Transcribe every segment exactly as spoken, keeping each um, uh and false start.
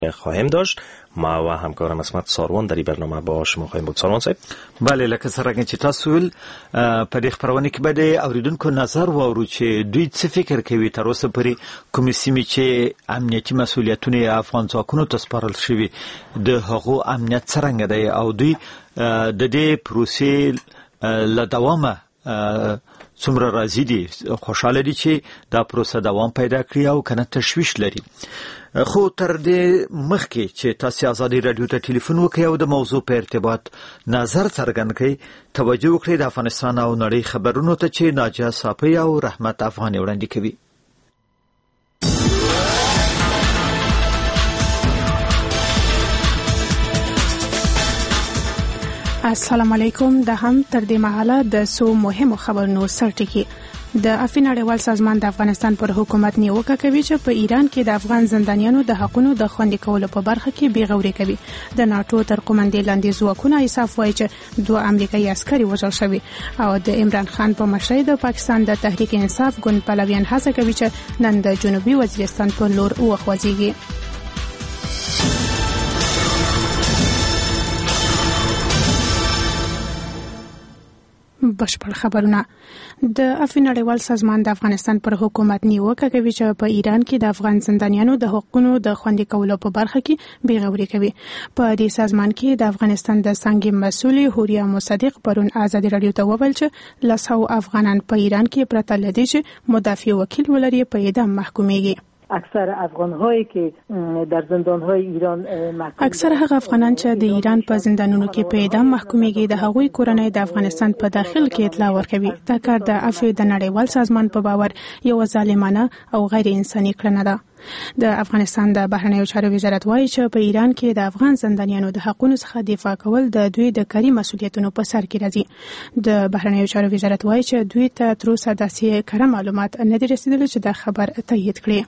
خواهیم داشت. ما و همکارم اسمت ساروان در این برنامه با شما خواهیم بود. ساروان صاحب. بله، لکه څنګه چې تاسو ول په دې خبرونه کې به د اوریدونکو نظر واورو چې دوی څه فکر کوي تر اوسه پورې کومې سیمې چې امنیتي مسؤلیتونه افغان ځواکونو ته سپارل شوي د هغو امنیت څرنګه دی او دوی د دې پروسې له دوامه څومره راضي دي، خوشاله دي چې دا پروسه دوام پیدا کړي او کنه تشویش لري. خو تر دې مخکې چې تاسو آزادي رادیو ته ټلیفون وکړئ او د موضوع په ارتباط نظر څرګند کړئ، توجه وکړئ د افغانستان او نړۍ خبرونو ته چې ناجیه صافی او رحمت افغاني وړاندې کوي. السلام علیکم. د هم تر دې مهاله د سو مهمو خبرونو سرټکی. د افین نړیوال سازمان د افغانستان پر حکومت نیوکه کوي چې په ایران کې د افغان زندانیانو د حقونو د خوندي کولو په برخه کې بیغوري کوي. د ناتو تر قومندې لاندې ځواکونه ایساف وایي چې دوه امریکایي عسکري وژل شوي او د عمران خان په مشرۍ د پاکستان د تحریک انصاف ګوند پلویان هڅه کوي چې نن د جنوبي وزیرستان په لور وخوځيږي. بشپړ خبرونه. د افین نړیوال سازمان د افغانستان پر حکومت نیوکه کوي چې په ایران کې د افغان زندانیانو د حقوقو د خوندي کولو په برخه کې بیغوري کوي. په دې سازمان کې د افغانستان د څنګه مسؤل هوریا مصدق پرون آزادي رادیو ته وویل چې لسو افغانان په ایران کې پرته لدی چې مدافع وکیل ولري په اعدام محکومیږي. اکثر افغان‌هایی که در زندان‌های ایران محکوم اکثر هغه افغانان چې د ایران په زندانونو کې په اعدام محکومیږي د هغوی کورنۍ د افغانستان په داخل کې اطلاع ورکوي. دا کار د افی د نړیوال سازمان په باور یو ظالمانه او غیر انساني کړنه ده. د افغانستان د بهرنیو چارو وزارت وایي چې په ایران کې د افغان زندانیانو د حقوقو څخه دفاع کول د دوی د کاري مسؤلیتونو په سر کې راځي. د بهرنیو چارو وزارت وایي چې دوی ته تر اوسه داسې کره معلومات نه دي رسیدلي چې دا خبر تایید کړي.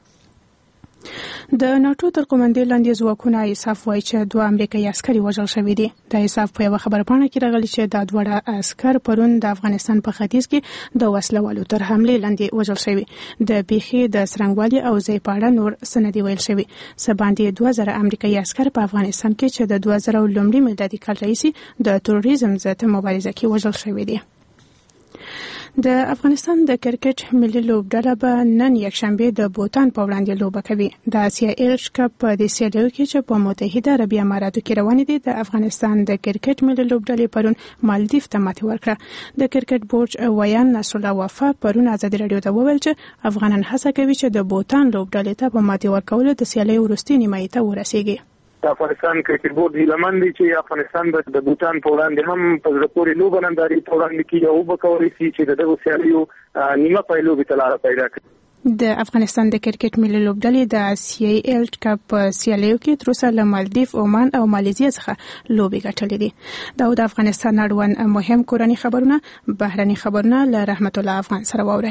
د ناتو تر قومندې لاندې ځواکونه ایساف وایي چې دوه امریکایي عسکري وژل شوي دي. د ایساف په یوه خبرپاڼه کې راغلي چې دا دواړه عسکر پرون د افغانستان په ختیځ کې د وسلوالو تر حملې لاندې وژل شوي. د پیښې د څرنګوالي او ځای په اړه نور څه نه دي ویل شوي. څه باندې دوه زره امریکایي عسکر په افغانستان کې چې د دوه زره لومړي میلادي کال راهیسې د تروریزم ضد مبارزه کې وژل شوي دي. د افغانستان د کرکټ ملي لوبډله به نن یکشنبه د بوتان په وړاندې لوبه کوي. د اسیا ایلچ کپ په دې سیالیو کې چې په متحده عربي اماراتو کې روان دي د افغانستان د کرکټ ملي لوبډلې پرون مالدیف ته ماتې ورکړه. د کرکټ بورډ ویان نصرالله وفا پرون آزادي رادیو ته وویل چې افغانان هڅه کوي چې د بوتان لوبډلې ته په ماتې ورکولو د سیالیو وروستي نیمایي ته ورسیږي. د افغانستان کرکټ بورډ هیله مند دی چې افغانستان به د بوتان په وړاندې هم په زړه پورې لوبه ننداري په وړاندې کې یو وکړي چې د دغه سیالیو نیمه پای لوبې ته لاره پیدا کړي. د افغانستان د کرکټ ملي لوبډلې د اسیایي ایلټ کپ په سیالیو کې تر اوسه له مالدیف، عمان او مالیزیا څخه لوبې ګټلې دي. دا د افغانستان اړوند مهم کورني خبرونه. بهرني خبرونه له رحمت الله افغان سره واورئ.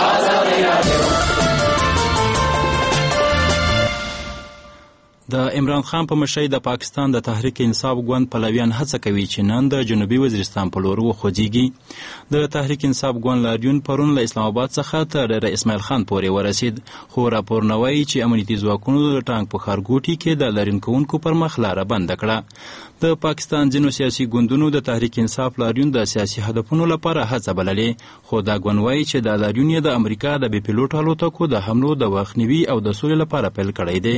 د عمران خان په مشرۍ د پاکستان د تحریک انصاف ګوند پلویان هڅه کوي چې نن د جنوبي وزیرستان په لور وخوځيږي. د تحریک انصاف ګوند لاریون پرون له اسلام آباد څخه تر اسماعیل خان پورې ورسید، خو راپورونه وایي چې امنیتي ځواکونو د ټانک په ښارګوټي کې د لاریون کوونکو پر مخ لاره بنده کړه. د پاکستان ځینو سیاسي ګوندونو د تحریک انصاف لاریون د سیاسي هدفونو لپاره هڅه بللې، خو دا ګوند وایي چې د لاریون یې د امریکا د بې پیلوټ الوتکو د حملو د مخنیوي او د سولې لپاره پیل کړی دی.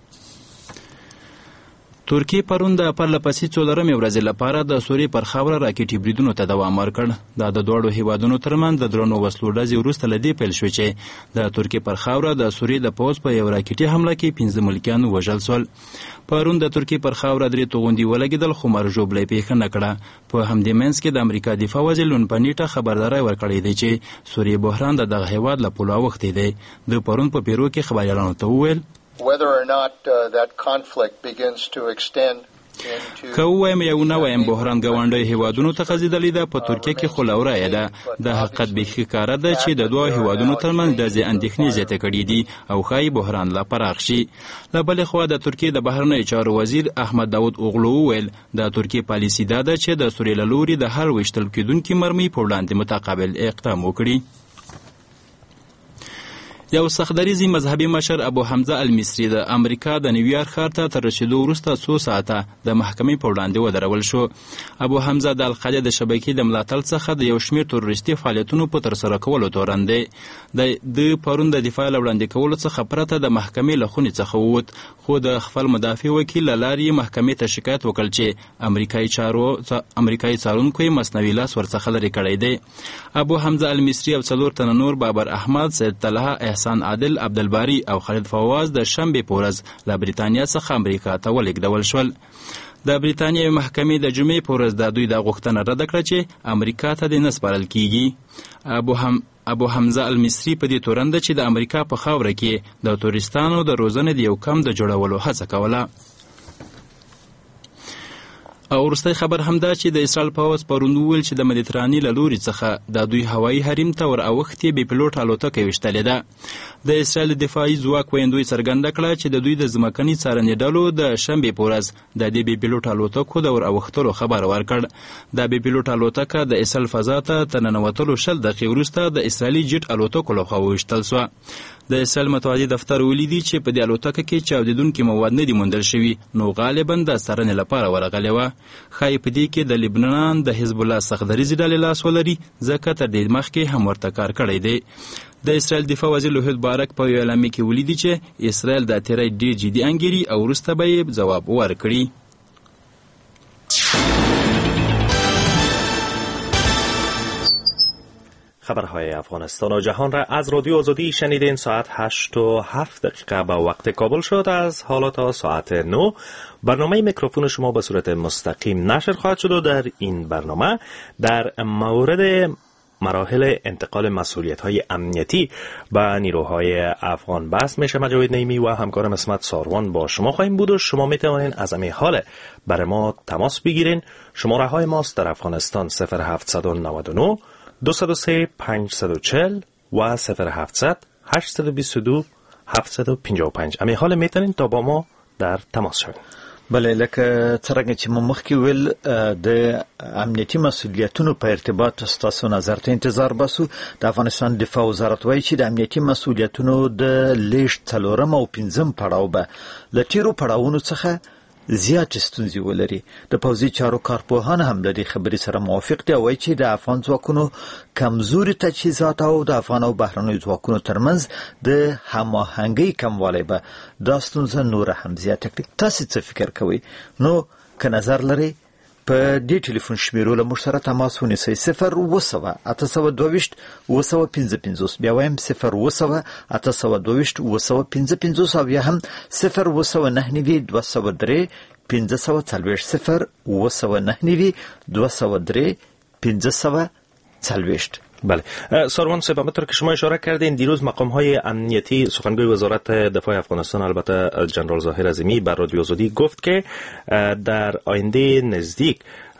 ترکیه پرون د پرله پسې څلورمې ورځې لپاره د سوریې پر خاوره راکټي بریدونو ته دوام ورکړ. دا د دواړو هیوادونو ترمنځ د درنو وسلو ډزې وروسته له دې پیل شوې چې د ترکیې پر خاوره د سوریې د پوځ په یو راکټي حمله کې پنځه ملکیان وژل شول. پرون د ترکیې پر خاوره درې توغندي ولګېدل، خو مرژوبله یې پېښه نه کړه. په همدې منځ کې د امریکا دفاع وزیر لون پنیټه خبرداری ورکړی دی چې سوریې بحران د دغه هیواد له پلوه اوښتی دی. د پرون په پیرو کې خبریالانو ته وویل whether or not uh, that conflict begins to extend که ووایم یو نه وایم بحران ګاونډیو هیوادونو ته غځېدلی ده، په ترکیه کې خو لورایه ده. د حقیقت بیخي ښکاره ده چې د دوه هیوادونو ترمنځ ډزې اندېښنې زیاتې کړي دي او ښایي بحران لا پراخ شي. له بلې خوا د ترکیې د بهرنیو چارو وزیر احمد داود اوغلو وویل د ترکیې پالیسي دا ده چې د سوریې له لوري د هر ویشتل کېدونکي مرمۍ په وړاندې متقابل اقدام وکړي. یو سختدریزي مذهبي مشر ابو حمزه المصری د امریکا د نیویارک ښار ته تر رسیدو وروسته څو ساعته د محکمې په وړاندې ودرول شو. ابو حمزه د القاعده د شبکې د ملاتړ څخه د یو شمېر تروریستي فعالیتونو په ترسره کولو تورن دی. د پرون د دفاع له وړاندې کولو څخه پرته د محکمې له خونې څخه ووت، خو د خپل مدافع وکیل له لارې محکمې ته شکایت وکړ چې امریکایي چارو امریکایي څارونکو یې مصنوعي لاس ورڅخه لرې کړی دی. ابو حمزه المصری او څلور تنه نور بابر احمد، سید طلحه، احسان عادل، عبدالباری او خالد فواز د شنبې په ورځ له بریتانیا څخه امریکا ته ولېږدول شول. د بریتانیا محکمې د جمعې په ورځ د دوی دا غوښتنه رد کړه چې امریکا ته دې نه سپارل کیږي. ابو هم ابو حمزه المصری په دې تورن ده چې د امریکا په خاوره کې د تورستانو د روزنې د یو کمپ د جوړولو هڅه کوله. او وروستی خبر هم دا چې د اسرائیل پوځ پرون وویل چې د مدیترانې له لوري څخه د دوی هوایي حریم ته ور اوښتې بې پیلوټ الوتکه ویشتلې ده. د اسرائیل دفاعي ځواک ویندوی څرګنده کړه چې د دوی د ځمکني څارنې ډلو د شنبې په ورځ د دې بې پیلوټ الوتکو د ور اوښتلو خبر ورکړ. د بې پیلوټ الوتکه د اسرائیل فضا ته تر ننوتلو شل دقیقې وروسته د اسرائیلي جیټ الوتکو لخوا وویشتل سوه. د اسرائیل متوازی دفتر ولیدي چې په دې الوتکه کې چاودیدونکي مواد نه دي موندل شوي، نو غالبا د څارنې لپاره ورغلې وه. ښایي په دې کې د لبنان د حزب الله سختدریزې ډلې لاس ولري، ځکه تر دې مخکې هم ورته کار کړی دی. د اسرائیل دفاع وزیر لوهید بارک په یو اعلامیه کې ولیدي چې اسرائیل دا تیری ډېر جدي انګیري او وروسته به یې ځواب ورکړي. خبرهای افغانستان و جهان را از رادیو آزادی شنیدین. ساعت هشت و هفت دقیقه به وقت کابل شد. از حالا تا ساعت نو برنامه میکروفون شما به صورت مستقیم نشر خواهد شد و در این برنامه در مورد مراحل انتقال مسئولیت‌های امنیتی به نیروهای افغان بحث میشه. مجاید نعیمی و همکارم اسمت ساروان با شما خواهیم بود و شما میتوانید از همین حال برای ما تماس بگیرین. شماره های ماست در افغانستان صفر هفت نه نه دو صفر سه پنج چهار صفر و صفر هفتصد هشت دو دو هفت پنج پنج. همین حال میتونین تا با ما در تماس شوین. بله، لکه څرنګه چې مو مخکې ویل د امنیتي مسؤلیتونو په ارتباط ستاسو نظر ته انتظار باسو. د افغانستان دفاع وزارت وایي چې د امنیتي مسؤلیتونو د لیږد څلورم او پنځم پړاو به له تیرو پړاوونو څخه زیات ستونزې ولري. د پوځي چارو کارپوهان هم د دې خبرې سره موافق دي او وایي چې د افغان ځواکونو کمزوري تجهیزات او د افغان او بهرنیو ځواکونو ترمنځ د هماهنګۍ کموالی به دا ستونزه نوره هم زیاته کړي. تاسې څه فکر کوئ؟ نو که نظر لرئ په دې ټلیفون شمیرو له موږ سره تماس ونیسئ. صفر اوه سوه اته سوه دوه ویشت اوه سوه پنځه پنځوس. بیا وایم صفر اوه سوه اته سوه دوه ویشت اوه سوه پنځه پنځوس او یا هم صفر اوه سوه نهه نوي دوه سوه درې پنځه سوه څلوېښت. صفر اوه سوه نهه نوي دوه سوه درې پنځه سوه څلوېښت. بله، ساروان صاحب، همونطور که شما اشاره کردین دیروز مقام‌های امنیتی سخنگوی وزارت دفاع افغانستان البته جنرال ظاهر عظیمی بر رادیو آزادی گفت که در آینده نزدیک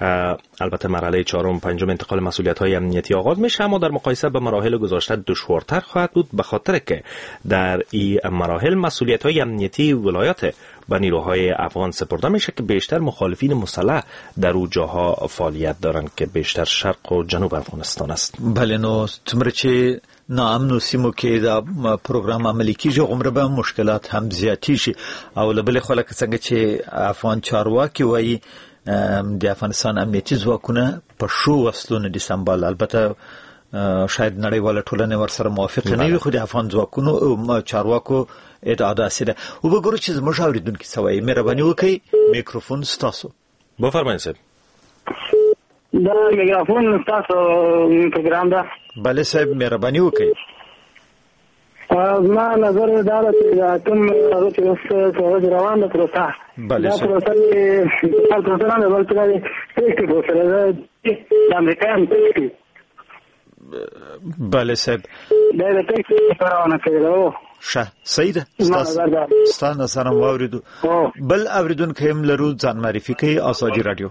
البته مرحله چهارم پنجم انتقال مسئولیت‌های امنیتی آغاز میشه، اما در مقایسه با مراحل گذشته دشوارتر خواهد بود، به خاطر که در این مراحل مسئولیت‌های امنیتی ولایت به نیروهای افغان سپرده میشه که بیشتر مخالفین مسلح در او جاها فعالیت دارند که بیشتر شرق و جنوب افغانستان است. بله، نو څومره چې ناامنو سیمو کې دا پروګرام عملي کیږي هغومره به مشکلات هم زیاتیږي. او له بلې خوا لکه څنګه چې افغان چارواکي وایي د افغانستان امنیتي ځواکونه په ښو وسلو نه دي سمبال. البته شاید نړیواله ټولنه ورسره موافقه نه وي، خو د افغان ځواکونو چارواکو ادعا داسې ده. وګورو چې زموږ اورېدونکي څه وایي. مهرباني وکړئ، میکروفون ستاسو. بفرمایئ صاحب. دا میکروفون ستاسو پروګرام ده. بله صاحب، مهرباني وکړئ. زما نظر دا ده چې دا کوم هغه چې اوس روان ده پروسه، بله دا پروسه یې مثال پروسه نه ده، بلکې دا د ټیسټ پروسه ده، د امریکایانو ټیسټ. بله صاحب، دا د ټیسټ روانه کړې ده. ښه، صحیح ده. ستا نظر هم واورېدو. بل اورېدونکی هم لرو، ځان معرفي کوي. آزادي راډیو.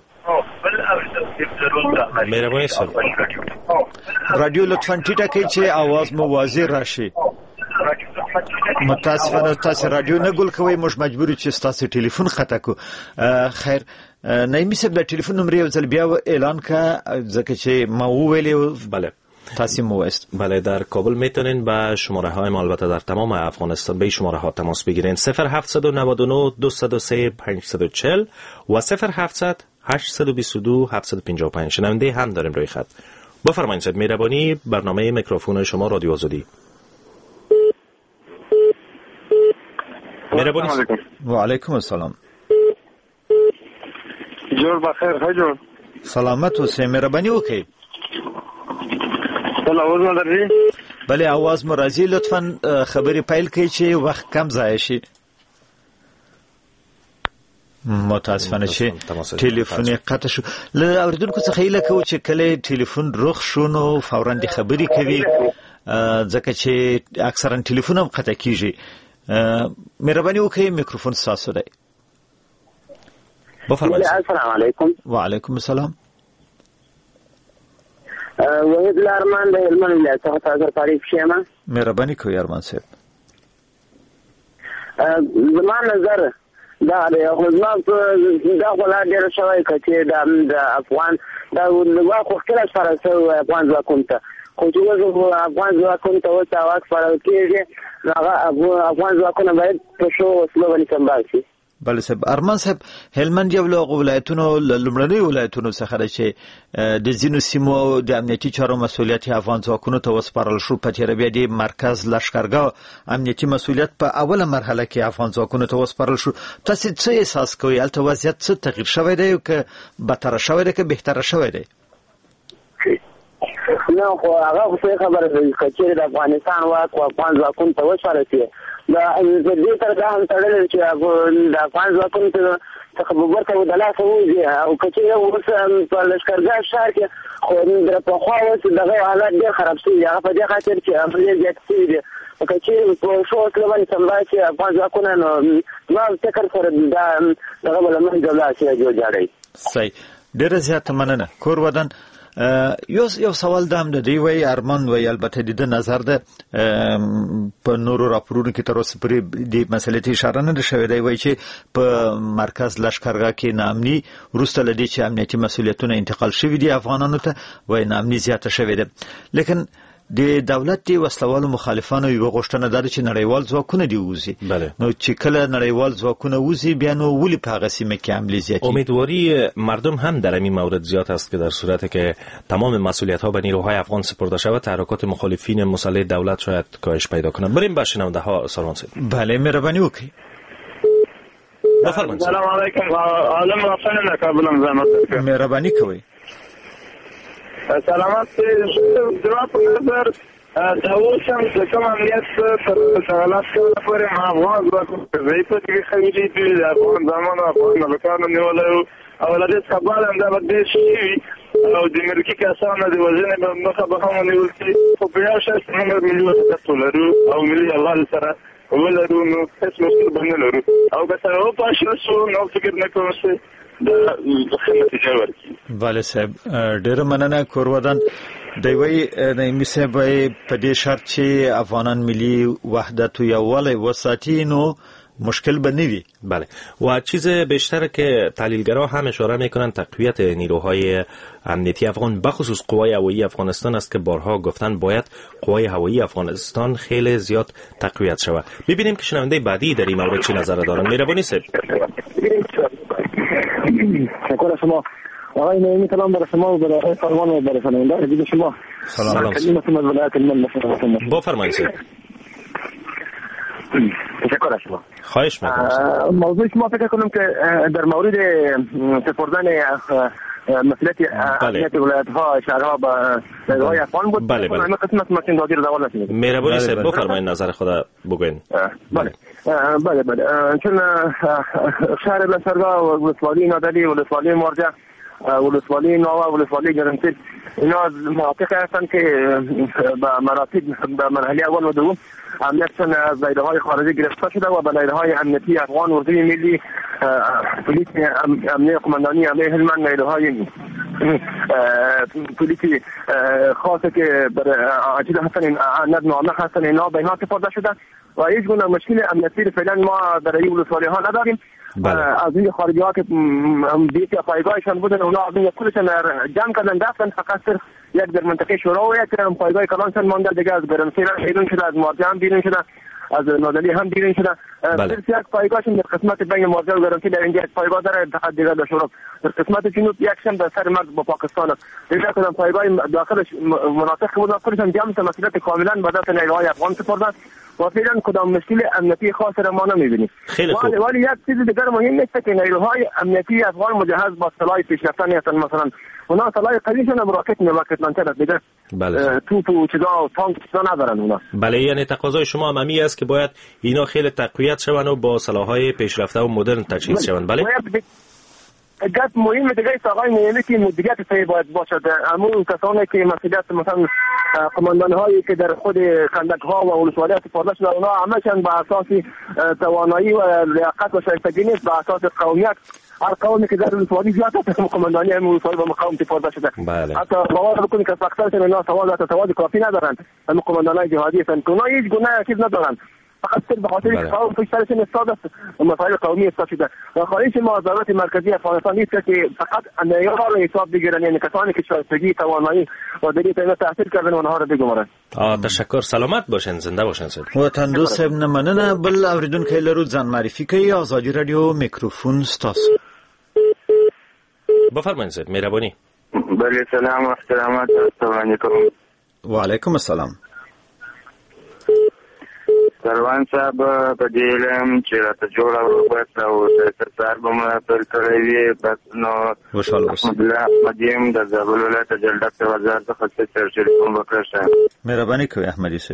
مهرباني صاحب، راډیو لطفا ټیټه کړئ چې اواز مو واضح راشي. متاسفانه تاسو راډیو نه ګول کوئ، موږ مجبور یو چې ستاسو ټلیفون قطع کړو. خیر، نعیمي صاحب د ټلیفون نمبر یو ځل بیا اعلان کا، ځکه چې ما وویلې. بله، تصمیم است. بله، در کابل میتونین با شماره های ما البته در تمام افغانستان به شماره ها تماس بگیرین صفر هفت نه نه دو صفر سه پنج چهار صفر و صفر هفت هشت دو دو هفت پنج پنج. شنونده هم داریم روی خط. بفرمایید سید مهربانی، برنامه میکروفون شما رادیو آزادی. مهربانی. و علیکم السلام. جور بخیر حجور. سلامت و سه مهربانی وکي. بله آواز مدرجی؟ بله آواز مرازی. لطفاً خبری پیل کړئ چې وخت کم ضایع شي. متاسفانه چې ټلیفون قطع شو. له اوریدونکو څخه هیله کوو چې کله ټلیفون رخ شو نو فوراً د خبري کوي، ځکه چې اکثرا ټلیفون هم قطع کیږي. مهرباني وکړئ میکروفون تاسو دی. بفرمایئ. السلام علیکم. و علیکم السلام. وحید لارمان د هلمند ولایت څخه تاسو تعریف شیمه. مهرباني کوئ ارمان صاحب. زما نظر دا د خپل دا ولا ډیر شوی کچې د افغان دا واخو خپل سره سره افغان ځواکونو ته خو چې افغان ځواکونو ته وڅ اواز فرض کېږي، هغه افغان ځواکونه باید په شو وسلو باندې سمبال شي. بله صاحب. ارمان صاحب، هلمند یو له ولایتونو لومړنۍ ولایتونو څخه دی چې د ځینو سیمو د امنیتي چارو مسؤلیت افغان ځواکونو ته وسپارل شو. په تېره بیا د مرکز لښکرګاه امنیتي مسؤلیت په اوله مرحله کې افغان ځواکونو ته وسپارل شو. تاسو څه احساس کوئ؟ هلته وضعیت څه تغییر شوی دی که بدتره شوی دی که بهتره شوی دی؟ نه خو هغه څه خبره ده چې د افغانستان واک او افغان ځواکونو ته وسپارل شي. دا د دې تر دا هم تړل چې د افغان ځواکونو ته تخبر ته ودلاسه وځي او کچې اوس په لښکرګاه ښار کې خو د په خوا اوس دغه حالات ډېر خراب شوي. هغه په دې خاطر چې عملیات زیات شوي دي. کچې په شو وسله باندې سمبال چې افغان ځواکونه نو ما فکر سره دا دغه به له منځه لاړ شي جوړجاړی. صحیح. ډېره زیاته مننه. کور ودان یو یو سوال دام د دی وی ارمان وی البته د نظر ده په نورو راپورونو کې تر اوسه پرې د مسلې ته اشاره نه شوې دی وی چې په مرکز لښکرګاه کې نامني وروسته لدی چې امنیتي مسؤلیتونه انتقال شوي دي افغانانو ته وی نامني زیاته شوې ده. لیکن د دولت دی وسلوالو مخالفانو یو غوښتنه ده چې نړیوال ځواکونه دی وځي. نو چې کله نړیوال ځواکونه وځي بیا نو ولې په هغه سیمه کې عملی زیاتی؟ امیدواری مردم هم در این مورد زیاد است که در صورتی که تمام مسئولیت ها به نیروهای افغان سپرده شود تحرکات مخالفین مسلح دولت شاید کاهش پیدا کنند. بریم با شنونده ها سلام سید. بله مهربانی وکړئ. بفرمایید. سلام علیکم. عالم رافن کابل زحمت. مهربانی کوئ. سلامت. جواب نظر دا اوس هم د کوم امنیت تر سوالات پورې ما افغان ځواکونو په ځای په کې خېلې دي د افغان ځامنو افغان ملکانو نیولو او له دې څخه بعد هم دا به شي او د امریکا کسانو د وزن په مخه به هم نیول شي. خو په یو شخص موږ مليون ډالر او ملي الله سره ولرو نو هیڅ مشکل باندې لرو او که څنګه او پښه شو نو فکر نه کوم چې د خدمت جوړ کی. بله صاحب ډېر مننه. کور ودان دی وی نایمی صاحب په دې شرط چې افغانان ملی وحدت و یووالی وساتي نو مشکل به نوی. بله و چیز بیشتر که تحلیلگرها هم اشاره میکنن تقویت نیروهای امنیتی افغان بخصوص قوای هوایی افغانستان است که بارها گفتن باید قوای هوایی افغانستان خیلی زیاد تقویت شود. ببینیم که شنونده بعدی در این مورد چی نظر دارن. مهربانی صاحب. شکر شما. آقای نعیمی سلام برای شما و برای فرمان و برای شنونده دیگه شما. سلام. کلمت من ولایت الملک. بفرمایید صاحب. تشکر شما. خواهش میکنم. موضوع شما فکر کنم که در مورد سپردن مسئولیت امنیت ولایت‌ها شهرها به نیروهای افغان بود. بله بله. من قسمت ماشین دادی رو دوال نشید. مهربانی صاحب بفرمایید نظر خود بگوین. بله. بله بله. چون شهر لشکرگاه و ولسوالی نادری و ولسوالی مرجع ولسوالی نوا و ولسوالی گرمسید اینا مناطق هستند که به مراتب به مرحله اول و دوم امنیتشان از نیروهای خارجی گرفته شده و به نیروهای امنیتی افغان اردوی ملی پلیس امنیه قماندانی امنیه هلمند نیروهای پلیس خاصه که برای چیز هستن ند نامه هستن اینا به اینا سپرده شده و هیچ گونه مشکل امنیتی فعلا ما در این ولسوالی ها نداریم. از این خارجی ها که بیت یا پایگاهشان بودن اونا از این کلشان جمع کردن رفتن فقط صرف یک در منطقه شورا و یک پایگاه کلانشان مانده دیگه از گرمسیر بیرون شده از مارجه هم بیرون شده از نادلی هم بیرون شده صرف یک پایگاهشون در قسمت بین مارجه و گرمسیر در اینجا یک پایگاه داره فقط دیگه در شورا در قسمت جنوب یکشون در سر مرز با پاکستان است دیگه کدام پایگاه داخلش مناطق بود کلشان جمع مسئولیت کاملا به دست نیروهای افغان سپردن و فعلا کدام مشکل امنیتی خاص را ما نمی‌بینیم. ولی یک چیز دیگر مهم است که نیروهای امنیتی افغان مجهز با سلاح پیشرفتنی هستند مثلا اونا سلاح قویشون هم راکت راکت لانچر است دیگه بله توپ و چیزا و تانک چیزا ندارن اونا. بله یعنی تقاضای شما هم همین است که باید اینا خیلی تقویت شون و با سلاح‌های پیشرفته و مدرن تجهیز شون. بله گفت مهم دیگه است آقای میلی که مدیریت صحیح باید باشد همون کسانی که مسئولیت مثلا قماندان هایی که در خود خندق ها و ولسوالی سپرده شده اونا همشون به اساس توانایی و لیاقت و شایستگی نیست به اساس قومیت هر قومی که در ولسوالی زیاد است قماندانی هم ولسوالی و مقام سپرده شده حتی باور بکنید که فقطرشون اینا سواد و تواضع کافی ندارند هم قماندان های جهادی هستند که اونا هیچ گناه چیز ندارند فقط به خاطر اینکه قوم پشت سرشون استاد است مسائل قومی استاد شده و خواهش ما از دولت مرکزی افغانستان نیست که فقط معیار را حساب بگیرن یعنی کسانی که شایستگی توانایی و دلیل اینا تحصیل کردن اونها را بگمارن. تشکر سلامت باشین زنده باشین صاحب. وطن دوست صاحب مننه بل اوریدونکو لرو ځان معرفي کوي آزادی رادیو میکروفون ستاسو. بفرمایید صاحب مهربانی. بله سلام و احترامات السلام علیکم. و علیکم السلام. سروان صاحب په دې علم چې راته جوړه وروبسته او د سرکار به مو پر کړی وي بس نو احمدالله احمدیم د زابل ولایت جلدک د وزارت څخه سر ټلیفون وکړه شه مهرباني کوئ احمدي صاحب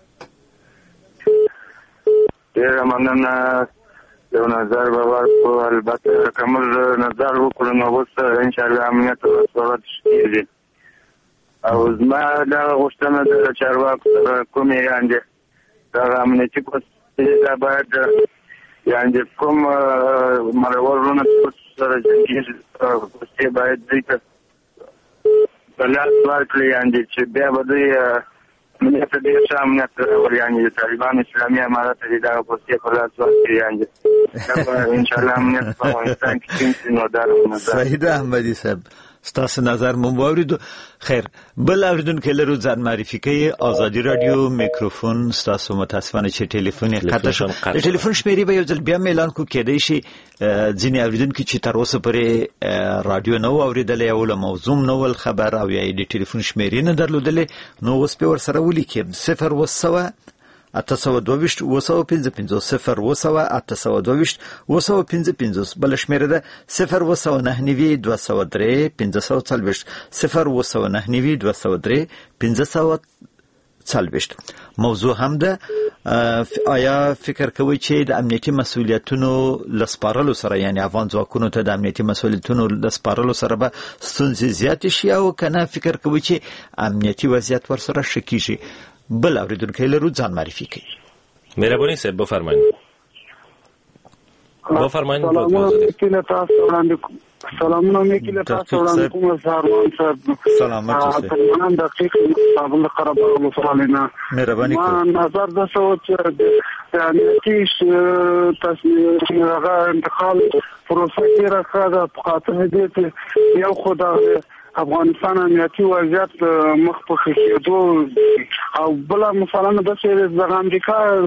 ډېره مننه یو نظر به ورکړو البته که موږ نظر وکړو نو اوس انشاءالله امنیت او ثبات کېږي او زما دغه غوښتنه ده د چارواکو سره کومې یعنې دا امنیتي پوسټ باید یعنې کوم مرورونه سره جنګیږي پوسټې باید دوی ته په لاس ورکړي یعنې چې بیا به دوی امنیت ته ډېر ښه امنیت راولي یعنې د طالبان اسلامي امارت ته دې دغه پوسټې په لاس ورکړي یعنې دا به انشاءالله امنیت په افغانستان کې ټینګ شي نو دا صحیح ده احمدي صاحب ستاسو نظر مو واوریدو. خیر بل اوریدونکو لرو ځان معرفي کوي آزادی رادیو میکروفون ستاسو متاسفانه چې ټلیفون یې قطع شو د ټلیفون شمیرې به یو ځل بیا اعلان کو کېدای شي ځینې اوریدونکو چې تر اوسه پورې رادیو نو اوریدلې او له موضوع نو ول خبر او یا د ټلیفون شمیرې نه درلودلې نو اوس په ور سره ولیکي صفر وسوه اته سوه دوه وسوه پنځه پنځوس صفر وسوه اته سوه دوه وسوه پنځه پنځوس بل شمیره ده صفر وسوه نهه نوي دوه سوه درې پنځه سوه څلوېښت صفر وسوه نهه نوي دوه سوه درې پنځه سوه څلوېښت. موضوع هم ده آیا فکر کوئ چې د امنیتي مسؤلیتونو لسپارلو سره یعنی افغان ځواکونو ته د امنیتي مسؤلیتونو لسپارلو سره به ستونزې زیاتې شي او کنه فکر کوئ چې امنیتي وضعیت ورسره ښه کیږي؟ بل اوریدونکو لرو ځان معرفي کوي. مهرباني صاحب بفرمایئ. بفرمایئ. سلامونه میکله تاسو وړاندې کوم زاروان صاحب سلامات اوسئ. من دقیق کابل قره مسؤلینا مهرباني کوئ. نظر د څه چې یعنی چې تاسو هغه انتقال پروسه کې راځه په خاطر دې یو خدای افغانستان امنیتي وضعیت مخ په کېدو او بل مثلا د څه د امریکا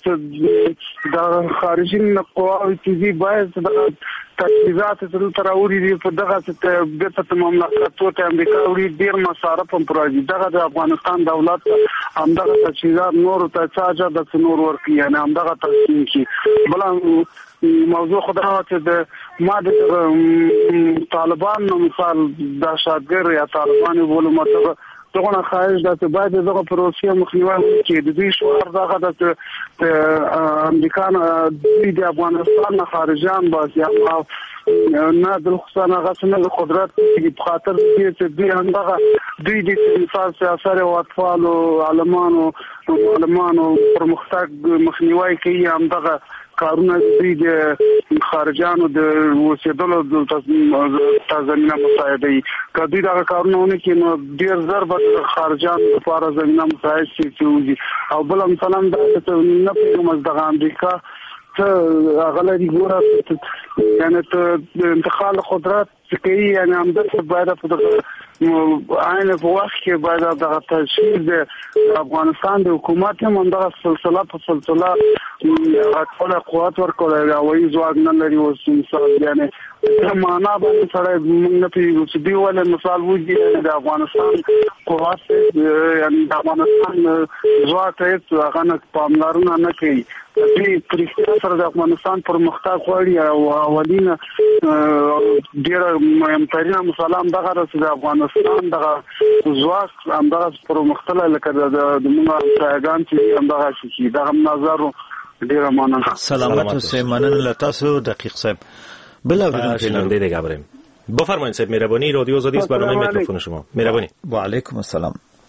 د خارجي قواوو چې باید د تجهیزات تر تراوري دی په دغه د په مملکتو ته امریکا وړي ډیر مصارف هم پراځي دغه د افغانستان دولت همدغه تجهیزات نور ته چاجه د نور ورکی یعنی همدغه تقسیم کی بل موضوع خدای ته د ما د طالبان مثال د شادګر یا طالبان ولومت دغه خارج د باید دغه پروسه مخنیوي کې د دې شوار دغه د امریکا د افغانستان خارجان باسي او نه د خصوصا غسنه قدرت په خاطر دې چې دوی همدغه دوی د مثال سیاست او اطفال او علمانو علمانو پرمختګ مخنیوي کوي همدغه کارونه د خارجانو د وسیدلو د تضمینه مساعده کدی دا کارونه کې نو ډیر ضرب خارجان لپاره زمينه مساعده شي او بل مثلا د نه په مزدغه امریکا ته غلطي ګوره یعنی ته د انتقال قدرت کوي یعنی هم د باید په عین په وخت کې باید د تشکیل د افغانستان د حکومت هم د سلسله په سلسله غټه قوت ورکول او یې ځواک نه لري او مثال یعنی معنا باندې سره موږ نه پیږو چې دی ول مثال وځي د افغانستان قوت یعنی د افغانستان ځواک ته هغه پاملرنه نه کوي چې پرېکړه سره د افغانستان پرمختګ غواړي او اولینه ډیره مهمترینه مثال هم دغه د افغانستان دغه ځواک هم دغه پرمختګ لکه د موږ ځایګان چې هم دغه شي دغه نظر ډیره مننه. سلامت اوسئ. مننه له تاسو دقیق صاحب. بل اوریدونکو شنونده دیگه بریم. بفرمایید صاحب مهربانی. رادیو آزادی است، برنامه میکروفون شما. مهربانی. و علیکم السلام.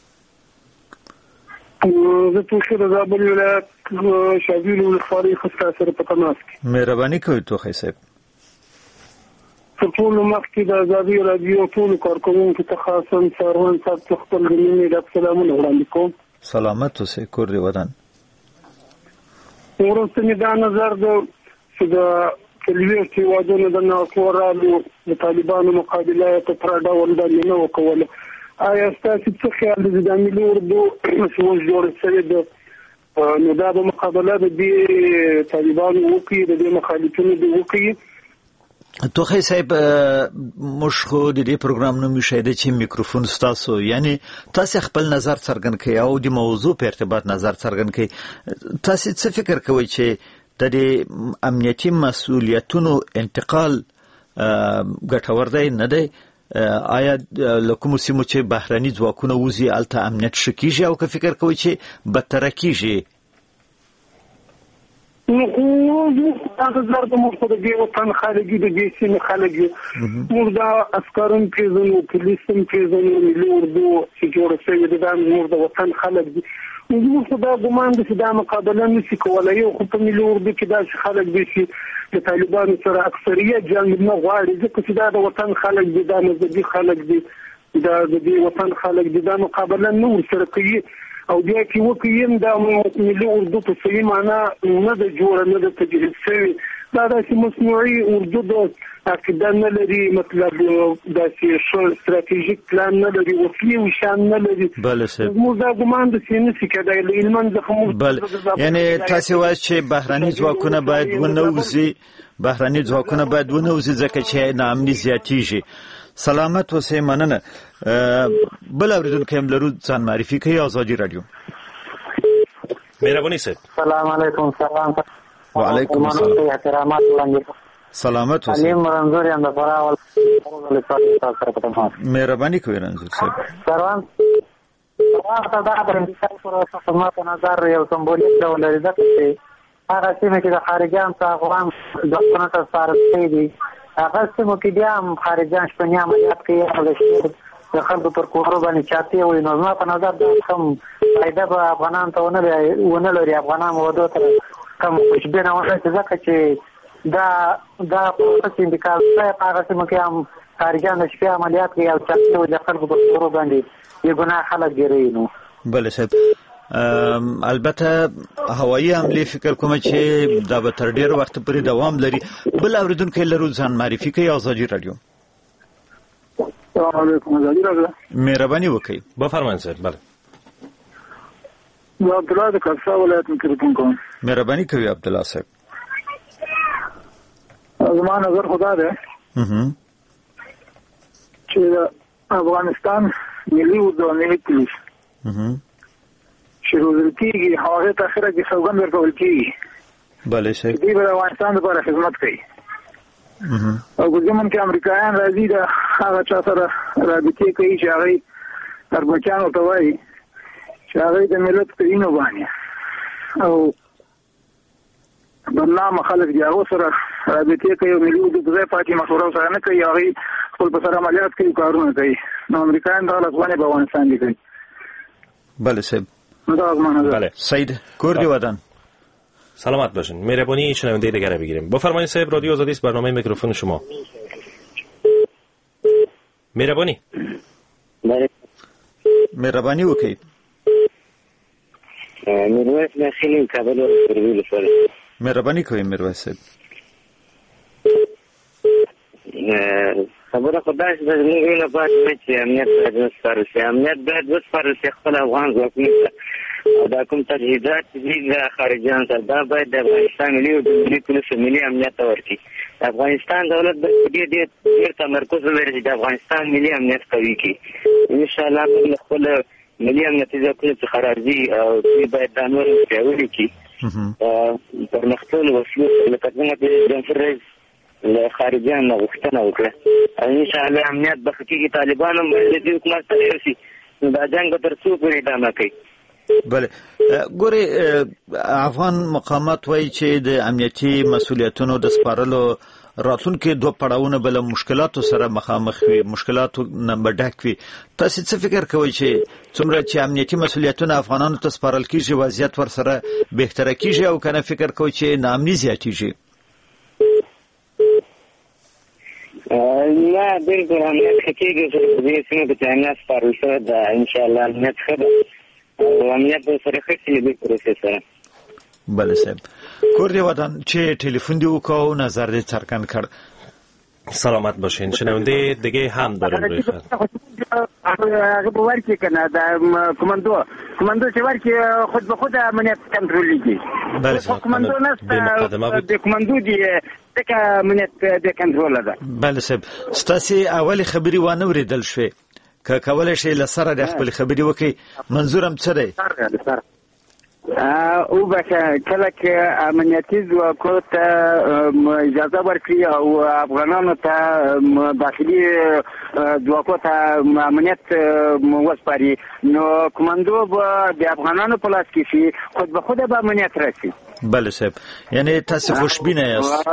زه توخیر زابل ولایت شاویل ولسوالۍ خسته سره په تماس کې. مهرباني کوئ توخی صاحب. په ټول مخکې د آزادي رادیو ټول کارکونکو ته خاصه سروان صاحب خپل غنیمه د سلامونه وړاندې کوم. سلامت اوسئ کور دی ودان. ورسته می دا نظر د چې د کلیوي هیوادونو د ناکورالو د طالبانو مقابله ته پر ډول باندې نه وکول. آیا ستاسو څه خیال دی د ملي اردو څو جوړ شوی د نو دا د مقابله د طالبانو وکړي د مخالفینو د وکړي؟ توخی صاحب مش خو د دې پروګرام نوم شیده چې میکروفون ستاسو یعنی تاسو خپل نظر څرګند کړئ او د موضوع په ارتباط نظر څرګند کړئ. تاسو څه فکر کوئ چې د دې امنیتي مسؤلیتونو انتقال ګټور دی نه دی؟ آیا لکه سیمو چې بهرني ځواکونه وزي الته امنیت شکیږي او که فکر کوئ چې بدتر کیږي؟ نو تاسو زړه مو په دې وطن خارجي د دې سیمې خلک موږ دا عسکرون پیژنو پولیسون پیژنو ملي اردو چې جوړ شوی دی دا موږ د وطن خلک دي. موږ دا ګمان دي چې دا مقابله نشي کولای او په ملي اردو کې دا خلک دي چې د طالبانو سره اکثریت جنگ نه غواړي ځکه چې دا د وطن خلک دي دا مذهبي خلک دي دا د دې وطن خلک دي دا مقابله نه ورسره کوي او بیا کې وکړي دا ملي اردو په صحیح معنا نه د جوړ نه د تجهیز شوی دا د مصنوعي اردو د عقیده نه لري مطلب د سیاسي استراتیژیک پلان نه لري او فی شان نه لري. بله سه موږ دا ګمان د سینې کېدای له علم څخه بله یعنی تاسو وایي چې بهرني ځواکونه باید ونوځي بهرني ځواکونه باید ونوځي ځکه چې ناامني زیاتیږي. سلامت اوسئ. مننه. بل اوریدونکو هم لرو ځان معرفي کوي. آزادي رادیو. مهرباني صاحب. سلام علیکم. سلام و علیکم السلام. احترامات وړاندې. سلامت اوسئ. علیم رنځور یم د فراول ولسوالۍ سره په تماس. مهرباني کوئ رنځور صاحب. سروان سروان دا د انسان پر اساس په نظر یو سمبولیک ډول لري چې هغه سیمه چې د خارجيان څخه افغان دښمنانو ته سپارل دي هغه سیمه کې بیا هم خارجيان شپنی عملیات کوي او د خلکو پر کورو باندې چاته وي. نو زما په نظر دا کوم فائدہ به افغانان ته ونه لري. افغانان وډو ته کوم خوشبینه ونه ځکه چې دا دا په سندیکال هغه سیمه کې هم خارجيان د شپې عملیات کوي او چاته وي د خلکو پر کورو باندې یو ګناه خلک ګرځي. نو بله صاحب البته هوایي حمله فکر کوم چې دا به تر ډیر وخت پورې دوام لري. بل اوریدونکو لرو ځان معرفي کوي. آزادي رادیو. السلام علیکم. آزادي رادیو. مهرباني وکړئ. بفرمایئ صاحب. بله. زه عبدالله د کاکسا ولایت میکروفون کوم. مهرباني کوي عبدالله صاحب. زما نظر خدا ده چې افغانستان ملي اردو ملي پولیس چې روزل کېږي هغه ته اخره کې سوګند ورکول کېږي. بله صاحب. دوی به افغانستان لپاره خدمت کوي او ګوزمن کې امریکایان راځي دا هغه چا سره رابطې کوي چې هغه اربچانو ته وایي چې هغه د ملت په وینو باندې او برنامه خلک دی هغه سره رابطې کوي او ملي اردو په ځای پاتې مشوره سره نه کوي هغه خپل په سره عملیات کوي کارونه کوي. نو امریکایان دا لغونه په افغانستان کې کوي. بله صاحب. بله. سعید کردی ودان. سلامت باشین. مهربانی شنونده دیگر رو بگیریم. بفرمایید صاحب. رادیو آزادی است، برنامه میکروفون شما. مهربانی. مهربانی وکړئ. میرویس داخلي کابل ورسره ویل سره. مهرباني کوئ میرویس صاحب. خبره خدای چې زموږ نه پاتې چې امنیت باید وسپارل شي امنیت باید وسپارل شي خپل افغان ځواکونو ته او دا کوم تجهیزات چې دي د خارجیانو سره دا باید د افغانستان ملي او د ملي پولیسو ملي امنیت ته ورکړي. د افغانستان دولت باید په دې ډېر تمرکز ولري چې د افغانستان ملي امنیت قوي کړي. انشاءالله موږ له خپل ملي امنیتي ځواکونو څخه راځي او دوی باید دا نور پیاوړي کړي پرمختللو وسلو لکه څنګه چې جمهور رئیس له خارجیانو نه غوښتنه وکړه او انشاءالله امنیت به ښه کېږي. طالبان هم باید د دې حکومت سره یو شي نو دا جنګ به تر څو پورې ادامه کوي. بله ګورې افغان مقامات وایي چې د امنیتي مسؤلیتونو د سپارلو راتلونکي دوه پړاوونه به له مشکلاتو سره مخامخ وي مشکلاتو نه به ډک وي. تاسې څه فکر کوئ چې څومره چې امنیتي مسؤلیتونه افغانانو ته سپارل کېږي وضعیت ورسره بهتره کېږي او که نه فکر کوئ چې ناامني زیاتېږي؟ نه بلکل امنیت ښه کېږي چې په دې سیمو کې چې امنیت سپارل شوی ده انشاءالله امنیت ښه ده او امنیت به سره ښه شي د دې پروسې سره. بله صاحب کور دې ودان چې تلفن دې وکړ او نظر دې څرګند کړ. سلامت باشین. شنونده دیگه هم داریم روی خط. هغه به ورکی کنه د کماندو کماندو چې ورکی خود به خود امنیت کنټرول کوي. بله کماندو نه د کماندو دی دغه امنیت د کنټرول ده. بله صاحب ستاسو اولی خبري وانه ورېدل شوې که کولای شي لسره د خپل خبري وکي منظورم څه دی؟ او به کله چې امنیتي ځواکو ته اجازه ورکړي او افغانانو ته داخلي ځواکو ته امنیت وسپاري نو کماندو به د افغانانو په لاس کې شي خود به خود به امنیت راشي. بله صاحب یعنی تاسو خوشبینه یاست؟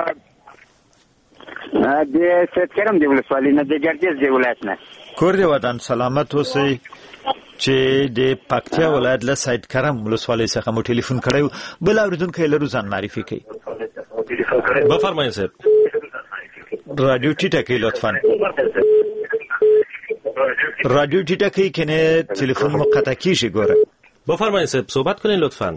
د سیدکرم د ولسوالۍ نه د ګردیز د ولایت نه. کور دې ودان سلامت اوسئ. چې د پکتیا ولایت له سید کرم ولسوالۍ څخه مو ټلیفون کړی بل اوریدونکو لرو ځان معرفي کړئ. بفرمایئ صاحب. رادیو ټیټه کړئ لطفا. رادیو ټیټه کړئ کنه تلفن مو قطع کیږي. ګوره بفرمایئ صاحب صحبت کنین لطفا.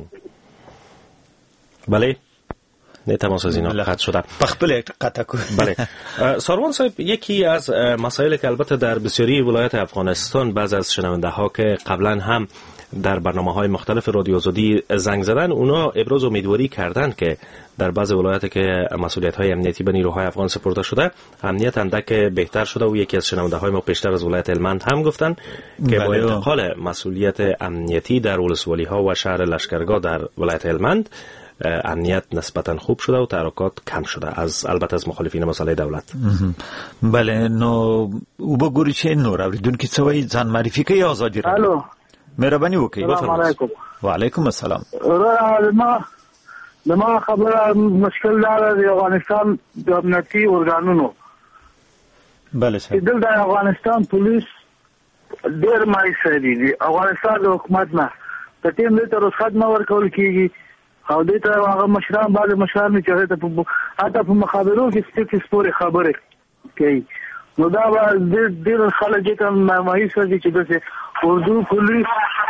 بله نه تماس از اینا قطع شده. بخبله قطع کن. بله. ساروان صاحب یکی از مسائل که البته در بسیاری ولایت افغانستان بعض از شنونده ها که قبلا هم در برنامه های مختلف رادیو آزادی زنگ زدن اونا ابراز امیدواری کردن که در بعض ولایت که مسئولیت های امنیتی به نیروهای افغان سپرده شده امنیت اندک بهتر شده و یکی از شنونده های ما پیشتر از ولایت هلمند هم گفتن که با انتقال مسئولیت امنیتی در ولسوالی ها و شهر لشکرگاه در ولایت هلمند امنیت نسبتا خوب شده و تحرکات کم شده از البته از مخالفین مسئله دولت. بله نو او بگوری چه نور اوریدون که سوی زن معرفی که یا آزادی را الو مهربانی وکړئ. السلام علیکم. وعلیکم السلام. ما ما خبره مشکل دار د افغانستان د امنیتي ارګانونو. بله صاحب دل د افغانستان پولیس ډیر مایسر دي. افغانستان د حکومت نه ته ټیم دې ته رخصت نه ورکول کیږي او دې ته هغه مشران بعض مشران چې ته حتی په مخابرو کې ستې سپوري خبره کوي نو دا د ډیر خلک ته مایسر دي چې د اردو پولیس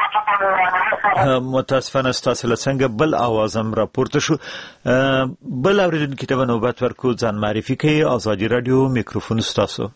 متاسفانه ستاسو څنګه بل اوازم راپورته شو. بل اوریدونکو ته نوبت ورکو ځان معرفي کوي. آزادي رادیو میکروفون ستاسو.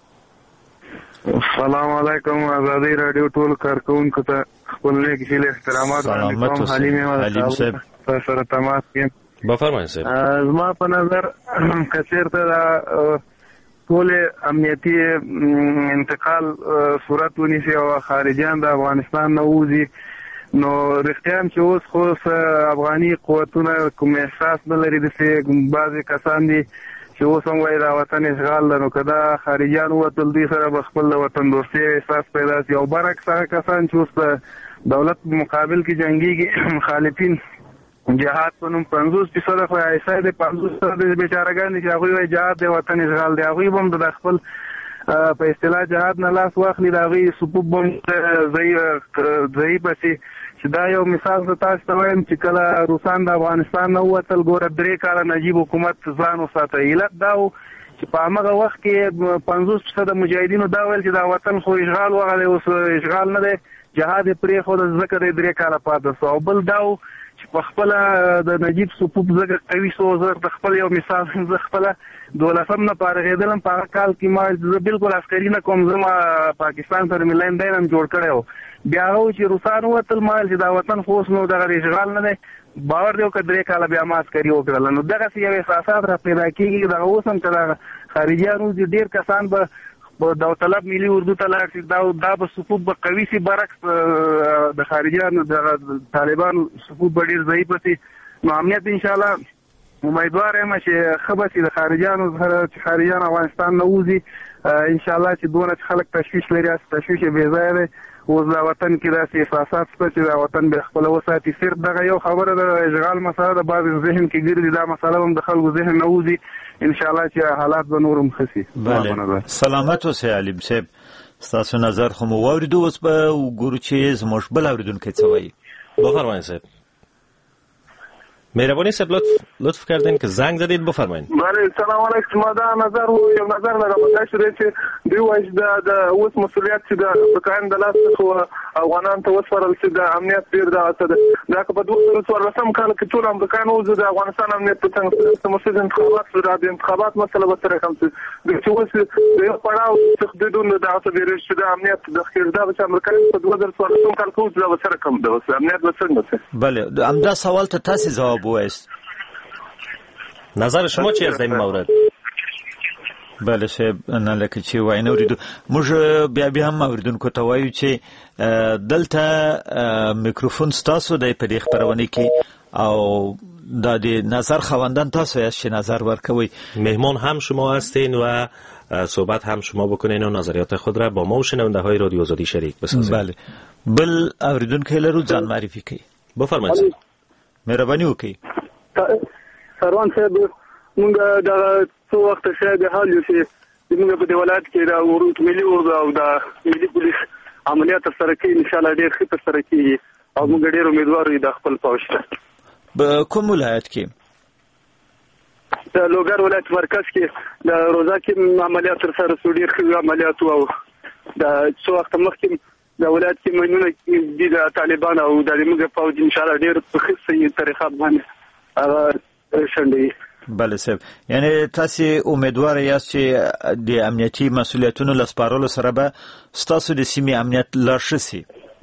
السلام علیکم. آزادي رادیو ټول کارکونکو ته خپل نیک هیله احترامات سلامت اوسئ. حلیم صاحب سره تماس یم. بفرمایئ صاحب. زما په نظر کثیر ته ټول امنیتي انتقال صورت ونیسي او خارجيان د افغانستان نه وځي نو رښتیا چې اوس خو افغاني قوتونه کوم احساس نه لري د بعضې کسان دي چې اوس هم وایي دا وطن اشغال ده نو که دا خارجیان ووتل دوی سره به خپل د وطن دوستۍ احساس پیدا شي او برعکس هغه کسان چې اوس د دولت په مقابل کې جنګېږي مخالفین جهاد په نوم پنځوس فیصده خو ایسای د پنځوس فیصده د بیچارهګانې چې هغوی وایي جهاد د وطن اشغال دی هغوی به هم د خپل په اصطلاح جهاد نه لاس واخلي د هغوی صفوف به هم ضعیفه شي چې دا یو مثال زه تاسو ته وایم چې کله روسان د افغانستان نه ووتل ګوره درې کاله نجیب حکومت ځان وساته. علت دا و چې په همغه وخت کې پنځوس فیصده مجاهدینو دا ویل چې دا وطن خو اشغال وغلی اوس اشغال نه دی جهاد یې پرېښود ځکه دی درې کاله پاته سو او بل دا و چې په خپل د نجیب صفوف زګ قوي سو زر د خپل یو مثال ز خپل دولسم نه پارغېدلم په کال کې ما بالکل عسکري نه کوم زما پاکستان سره ملین دینم جوړ کړو بیا و چې روسانو وتل مال چې دا وطن خو نو دغه اشغال نه دی باور دیو کډرې کاله بیا ما عسکري وکړل نو دغه یو احساسات را پیدا کیږي دا اوسم چې خارجيانو ډیر کسان به د طلب ملي اردو طلب دا دا په صفوف به قوي سي برعکس د خارجيانو د طالبانو صفوف به ډیر ضعیف سي نو امنیت ان شاء الله امیدوار یم چې خبرې د خارجيانو چې خارجيان افغانستان نه وځي ان شاء الله چې دونه خلک تشویش لري تشویش به ځای دی او د وطن کې داسې احساسات شته چې د وطن به خپل وساتي صرف دغه یو خبره د اشغال مسله د بعض ذهن کې ګرځي دا مسله هم د خلکو ذهن نه وځي ان شاء الله چې حالات به نور هم ښه شي. بله سلامت اوسئ علیم صاحب ستاسو نظر خو مو واورېدو اوس به وګورو چې زموږ بل اورېدونکی څه وایي. بفرمایید صاحب. مهربانی صاحب لطف لطف کردین که زنگ زدید بفرمایید. بله سلام علیکم ما دا نظر و یو نظر لرم دا شوی چې دی وایي دا د اوس مسؤلیت چې د افریقایان د لاس څخه افغانان ته وسپارل شي د امنیت ډیر دا څه دا که په دوه زره څوارلسم کال کې ټول امریکایان وځي د افغانستان امنیت په څنګه مسؤل انتخابات سره د انتخابات مسله به سره کوم څه چې اوس د یو پړاو تخدیدونه د اوسه ډیر شي د امنیت د خیر دا چې امریکایان په دوه زره څوارلسم کال کې وځي به سره کوم د امنیت به څنګه. بله همدا سوال ته تاسو جواب وایست. نظر شما چی از این مورد؟ بله صاحب نه لکه چې وای نه ورېدو موږ بیا بیا هم اوریدونکو ته وایو چې دلته میکروفون ستاسو دی په دې خپرونه کې او دا د نظر خواندن تاسو یاست چې نظر ورکوي. مهمان هم شما هستین و صحبت هم شما بکنین و نظریات خود را با ما و شنونده های رادیو آزادی شریک بسازید. بله بل اوریدونکی لرو ځان معرفي کړئ. بفرمایید. مهرباني وکړئ. سروان صاحب مونږ دا څو وخت شاید حال یو چې موږ په دې ولایت کې دا ورونت ملي او دا ملي پولیس عملیات سره کوي ان شاء الله ډېر ښه سره کوي او موږ ډېر امیدوار یو د خپل پوښتنه. په کوم ولایت کې؟ د لوګر ولایت مرکز کې د روزا کې عملیات سره ډېر ښه عملیات او دا څو وخت مخکې د ولایت کې مېنونه د طالبان او د موږ پوځ ان شاء الله ډېر په ښه طریقه باندې هغه شندي. بله صاحب یعنی تاسو امیدوار یاست چې د امنیتي مسؤلیتونو لسپارلو سره به ستاسو د سیمې امنیت لا ښه شي.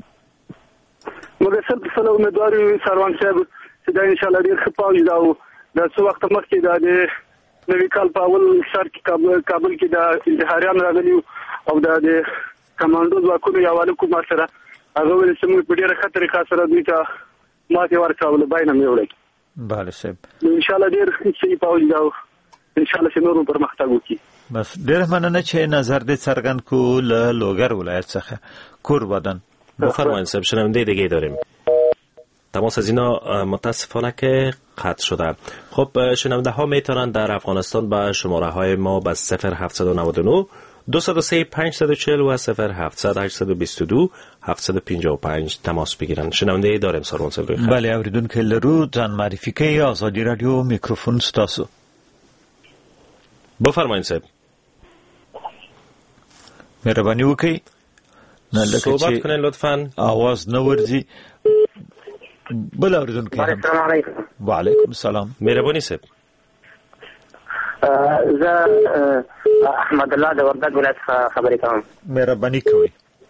موږ سره سره امیدوار یو سروان صاحب چې دا ان شاء الله ډېر ښه پوځ دا او د څو وخت مخکې دا د نوي کال په اول سر کې کابل کابل کې د انتحاریان راغلي او دا د کمانډو ځواکونو یو والو کومه سره هغه ول چې موږ په ډېره ښه طریقه سره دوی ته ماتې ورکول باینه مې وړي. بله صاحب ان شاء الله ډېر ښه پوځ دا ان شاء الله چې نور پرمختګ وکړي. بس ډېر مننه چې نظر دې څرګند کو له لوګر ولایت څخه کور بدن. بفرمایید صاحب شنونده دیگه داریم. تماس از اینا متاسفانه که قطع شده. خب شنونده ها میتونن در افغانستان با شماره های ما با صفر هفتصد و نود و نه دو صد و سه پنجصد و چهل و صفر هفتصد هشتصد و بیست و دو هفتصد و پنجاه و پنج تماس بگیرن. شنونده داریم سروان صاحب. بله اوریدونکو لرو ځان معرفي کوي. آزادی رادیو میکروفون ستاسو. بفرمایید صاحب. مهرباني وکړئ صحبت کنین لطفاً. آواز نه ورځي. بل اوریدونکو هم. السلام علیکم. وعلیکم السلام. مهرباني صاحب. زه احمد الله د وردګ ولایت خبرې کوم. مهرباني کوئ.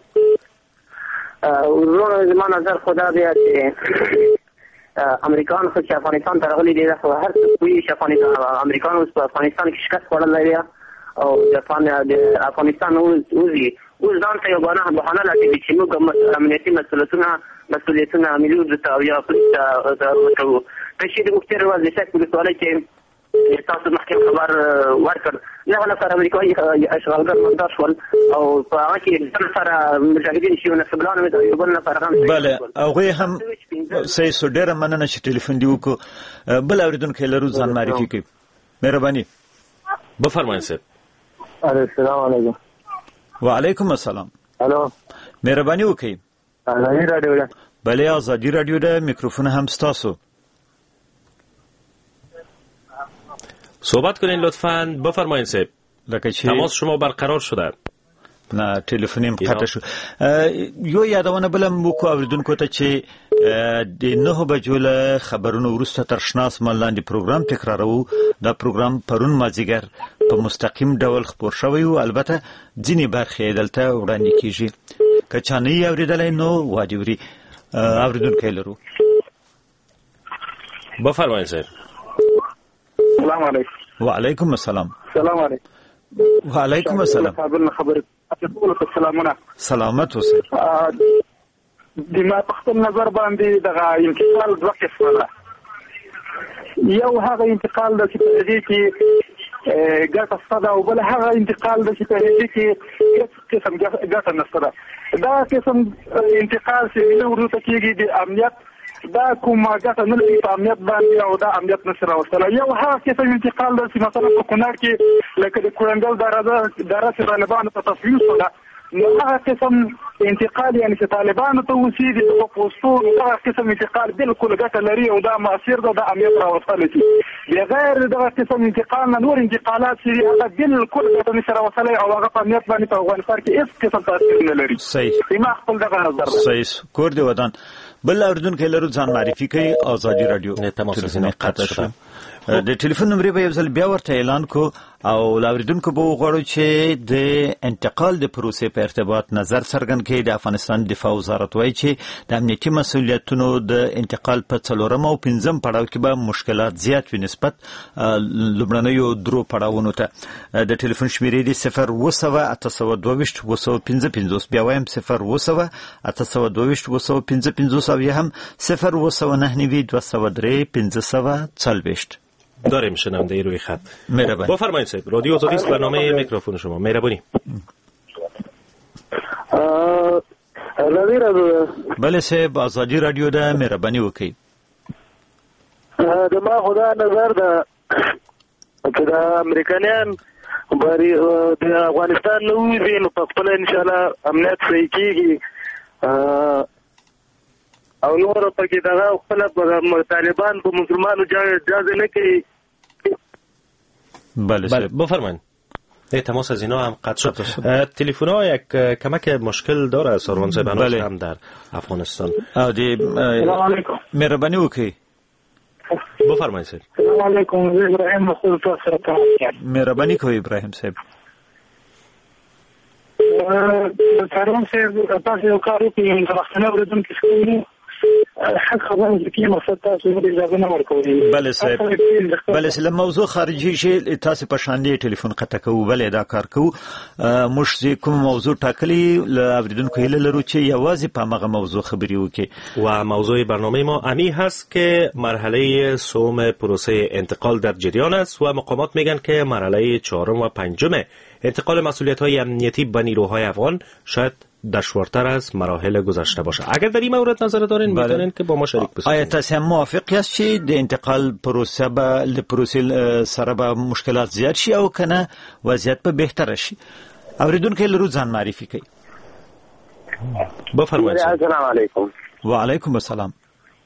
ورونو زما نظر خدا بیا چې امریکایان خو چې افغانستان ته راغلي دي خو هر څه کوي چې افغانستان امریکایان اوس په افغانستان کې شکست خوړلی دی او د افغانستان وځي اوس ځان ته یو بهانه لټوي چې موږ امنیتي مسؤلیتونه مسؤلیتونه ملي اردو ته او یا پولیس ته ورکوو. تشهید مفتي رواز د شک ولسوالۍ کې تاسو مخکې خبر ورکړ نه نفر امریکایي اشغالګر مندار شول او په هغه کې د نفر مجاهدین چې نسبلانو د یو بل نفر هم. بله هغوی هم صحیح سو ډېره مننه چې ټلیفون دې وکړو. بل اورېدونکی لرو ځان معرفي کړئ. مهرباني. بفرمایید صاحب. السلام علیکم. وعلیکم السلام. الو مهرباني وکړئ. آزادی رادیو ده. بله آزادی رادیو ده. میکروفون هم ستاسو. صحبت کنین لطفاً. بفرمایید صاحب. تماس شما برقرار شده. نه ټلیفونیم قطع شو. یو یادونه بلم وکړو اوریدونکو ته چې د نه بجو له خبرونو وروسته تر شناس ملاندې پروګرام تکرارو. دا پروګرام پرون مازیګر په مستقیم ډول خبر شوی او البته ځینې برخې دلته وړاندې کیږي. که چا نه اوریدلای نو واجبري اوریدونکي لرو. بفرمایئ سر. السلام علیکم. وعلیکم السلام. السلام علیکم. وعلیکم السلام. خبر سلامونه. سلامت اوسئ. د ما په خپل نظر باندې دغه انتقال دوه قسمه ده. یو هغه انتقال د چې په دې کې ګټه ستده او بل هغه انتقال د چې په دې کې هیڅ قسم ګټه نشته ده. دا قسم انتقال چې له وروسته کېږي د امنیت دا کومه ګټه نه لري په امنیت باندې او دا امنیت نشي راوستلی. یو هغه قسم انتقال ده چې مثلا په کونړ کې لکه د کوړنګل دره دره چې طالبانو په تصویب شوه نو هغه قسم انتقال یعنی چې طالبانو ته وسیږي د پوسټو هغه قسم انتقال بالکل ګټه لري او دا مؤثر ده د امنیت راوستل شي. بغیر دغه قسم انتقال نه نور انتقالات چې هغه بالکل ګټه نشي راوستلی او هغه په امنیت باندې په افغانستان کې هیڅ قسم تاثیر نه لري. صحیح. ما خپل دغه نظر ده. صحیح. کور دی ودان بل اردوونکي لرو ځان معرفي کوي. آزادي رادیو تماسونه قطع شوه. د ټلیفون نمبر به یو ځل بیا ورته اعلان کو او لاوریدونکو به وغواړو چې د انتقال د پروسې په ارتباط نظر څرګند کړي. د افغانستان دفاع وزارت وایي چې د امنیتي مسؤلیتونو د انتقال په څلورم او پنځم پړاو کې به مشکلات زیات وي نسبت لومړنیو درو پړاوونو ته. د ټلیفون شمیرې دی صفر اوه سوه اته سوه دوه ویشت اوه سوه پنځه پنځوس. بیا وایم صفر اوه سوه اته سوه دوه ویشت اوه سوه پنځه پنځوس او یا هم صفر اوه سوه نهه نوي دوه سوه درې پنځه سوه څلوېښت. داریم شنونده ای روی خط. مهربانی. بفرمایید صاحب. رادیو آزادی است، برنامه میکروفون شما. مهربانی. رادیو رادیو بله صاحب آزادی رادیو ده. مهربانی وکړئ. د ما خدا نظر ده چې د امریکایان بری د افغانستان نو وی نو په خپل ان شاء الله امنیت صحیح کیږي او نور په کې دغه خپل طالبان په مسلمانانو اجازه نه کوي. بله بله بفرمایید. تماس از اینا هم قطع شد. تلفن ها یک کمک مشکل داره سروان صاحب هنوز هم در افغانستان. سلام علیکم. مهربانی وکړئ. بفرمایید صاحب. سلام علیکم. ابراهیم مسعود تاسو ته مهربانی کوئ ابراهیم صاحب. سروان صاحب تاسو یو کار وکړئ چې خپل اوریدونکو کې حق خبرونه کې مقصد تاسو د اجازه نه ورکوي. بله صاحب. بله سلام موضوع خارجي شي تاسو په شان دي ټلیفون قطع کوو. بله دا کار کوو. موږ کوم موضوع ټاکلی ل اوریدونکو هیله لرو چې یوازې په هغه موضوع خبري وکړي. و موضوع برنامه ما امی هست که مرحله سوم پروسه انتقال در جریان است و مقامات میگن که مرحله چهارم و پنجم انتقال مسئولیت‌های امنیتی به نیروهای افغان شاید دشوارتر از مراحل گذشته باشه. اگر در این مورد نظر دارین میتونین که با ما شریک بشین. آیا تاسو موافق یاست چې د انتقال پروسه به ل پروسې سره به مشکلات زیات شي او کنه وضعیت به بهتر شي؟ اوریدونکو لرو ځان معرفي کوي. بفرمایئ. السلام علیکم. وعلیکم السلام.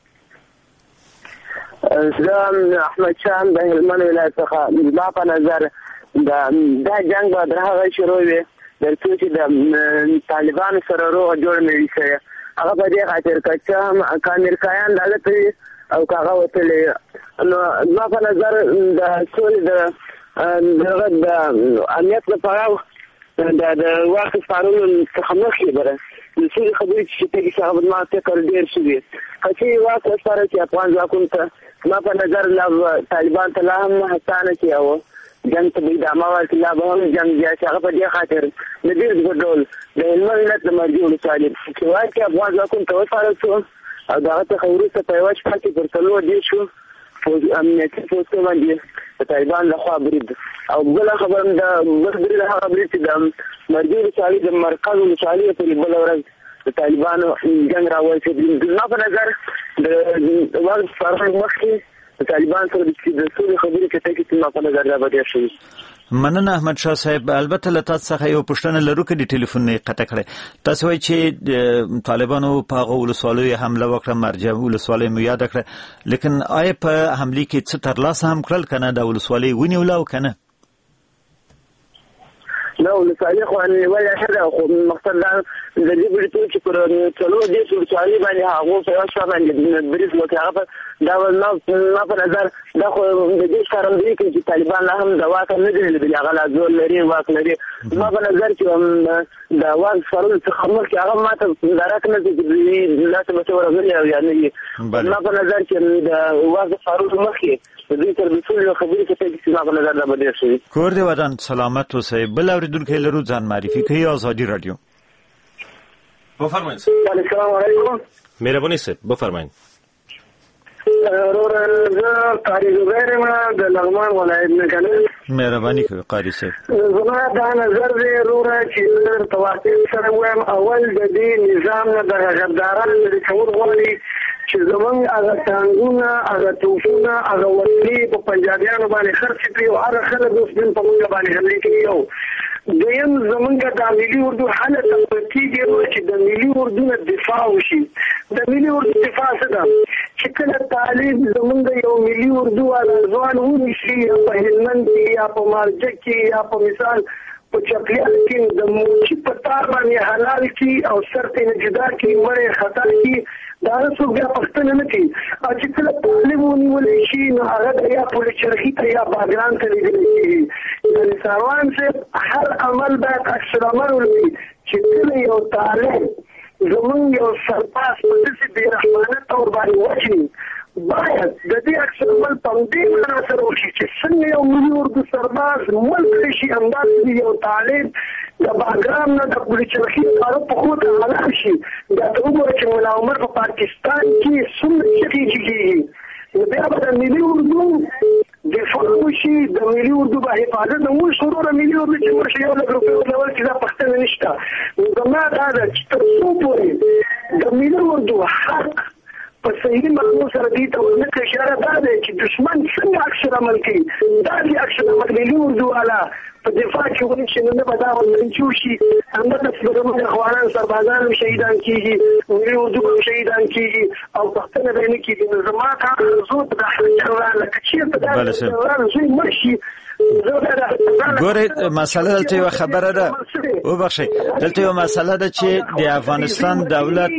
اسلام احمد شاه د هلمند ولایت څخه ما په نظر دا دا جنگ به د هغه شروع وي د څه چې د طالبان سره روغ جوړ نه وي شي. هغه په دې خاطر چې هم کامرکایان دغه او هغه وتلې نو ما په نظر د ټول د دغه د امنیت لپاره د د واقع فارون څخه مخکې بره د څه خبرې چې په هغه ما ته کړ ډیر شي چې واقع سره چې افغان ځکه ته ما په نظر لا طالبان ته لا هم هڅانه کیاو جنگ ته د اموال لا به هم جنگ یا هغه په دې خاطر د دې ډول د ملت د مرجو صالح چې واقع افغان ځکه ته وفاره او دا ته خورسته په واش پاتې پر تلو دي شو امنیتي پوسټ باندې طالبان له خوا برید او بل خبر دا برید هغه برید چې د مرجو صالح د مرکز مصالح په بل ورځ د طالبانو جنگ راوړل چې د په نظر د وخت فرق مخکې طالبان سره د څه خبرې کته کې ما په نظر راوړل شي. مننه احمد شاه صاحب. البته له تاسو څخه یو پوښتنه لرو کې د ټلیفون نه قطع کړې. تاسو وایي چې طالبانو په هغه ولسوالۍ حمله وکړه مرجع ولسوالۍ مو یاد کړه لیکن آیا په حمله کې څه تر لاسه هم کړل کنه د ولسوالۍ ونیول او کنه؟ نو ولسوالي خو نیولې ښه ده، خو مقصد دا د دې بریتو چې پر څلور دېرش ولسوالۍ باندې هغو په یوه شپه باندې برید وکړي، هغه دا ما په نظر دا خو د دې ښکارندویي کوي چې طالبان لا هم د واک نه دي لیدلي، هغه لا زور لري، واک لري. ما په نظر کې د واک سپارلو څخه مخکې هغه ما ته درک نه دی چې دوی داسې به څه ورغلي او یا نه وي. ما په نظر کې د واک سپارلو مخکې د دوی تر ټولو خبرې چې ما په نظر دا به ډېر ښه وي. کور دې ودان سلامت اوسئ. بل اورېدونکی لرو، ځان معرفي کوي. آزادی رادیو. بفرمایید. السلام علیکم. مهرباني صاحب بفرمایید. رورا زه قاری زبیر ما د لغمان ولایت نه کنه. مهرباني کوي قاری صاحب. زما دا نظر دی رورا چې توافق سره وایم، اول د دې نظام نه د غدارانو د کول غواړي چې زمونږ هغه ټانګونه هغه توپونه هغه وسلې په پنجابیانو باندې خرڅ کړي او هغه خلک اوس نن په موږ باندې حملې کوي. یو دویم زمونږ د ملي اردو حالت کېږي چې د ملي اردو نه دفاع وشي. د ملي اردو دفاع څه ده چې کله طالب زمونږ یو ملي اردو والا ځوان ونیسي یا په هلمند کې یا په مارجه کې یا په مثال په چپلیال کې د موچي په تار باندې حلال کې او سر ته نه جدا کې مړې خطا کې دا څوک بیا پښتنه نه کوي. او چې کله طالب ونیولی شي نو هغه د یا پولیس چرخي ته یا باګرام ته لیدلی کېږي. د نثاروان صاحب هر عمل باید عکس العمل ولري چې کله یو طالب زمونږ یو سرپاس په داسې بېرحمانه طور باندې وچني، باید د دې عکس العمل په همدې معنا سره وشي چې څنګه یو ملي اردو سرباز مړ کړی شي، همداسې یو طالب د باګرام نه د پولیس چرخي لپاره په خو ته حلال شي. دا ته وګوره چې ملا عمر په پاکستان کې څومره چغې کېږي، نو بیا به د ملي اردو دفاع وشي، د ملي اردو به حفاظت نه وشي. وروره ملي اردو چې ورشي یو لک روپۍ ورکول چې دا پښتنه نشته. نو زما دا ده چې تر څو پورې د ملي اردو حق په صحیح معنو سره دې ته ونه کړي اشاره دا ده چې دشمن څنګه عکس العمل کوي، دا دې عکس العمل ملي اردو والا په دفاع کې ونشي، نو نه به دا ولنچ وشي. همدغسې به زموږ اخوانان سربازان هم شهیدان کېږي، ملي اردو به هم شهیدان کېږي او پښتنه به یې نه کېږي. نو زما دا ارزو ته د حق جنرال لکه چېرته دا جنرال زوی مړ شي. ګورئ مسله دلته یوه خبره ده، وبخښئ، دلته یوه مسله ده چې د افغانستان دولت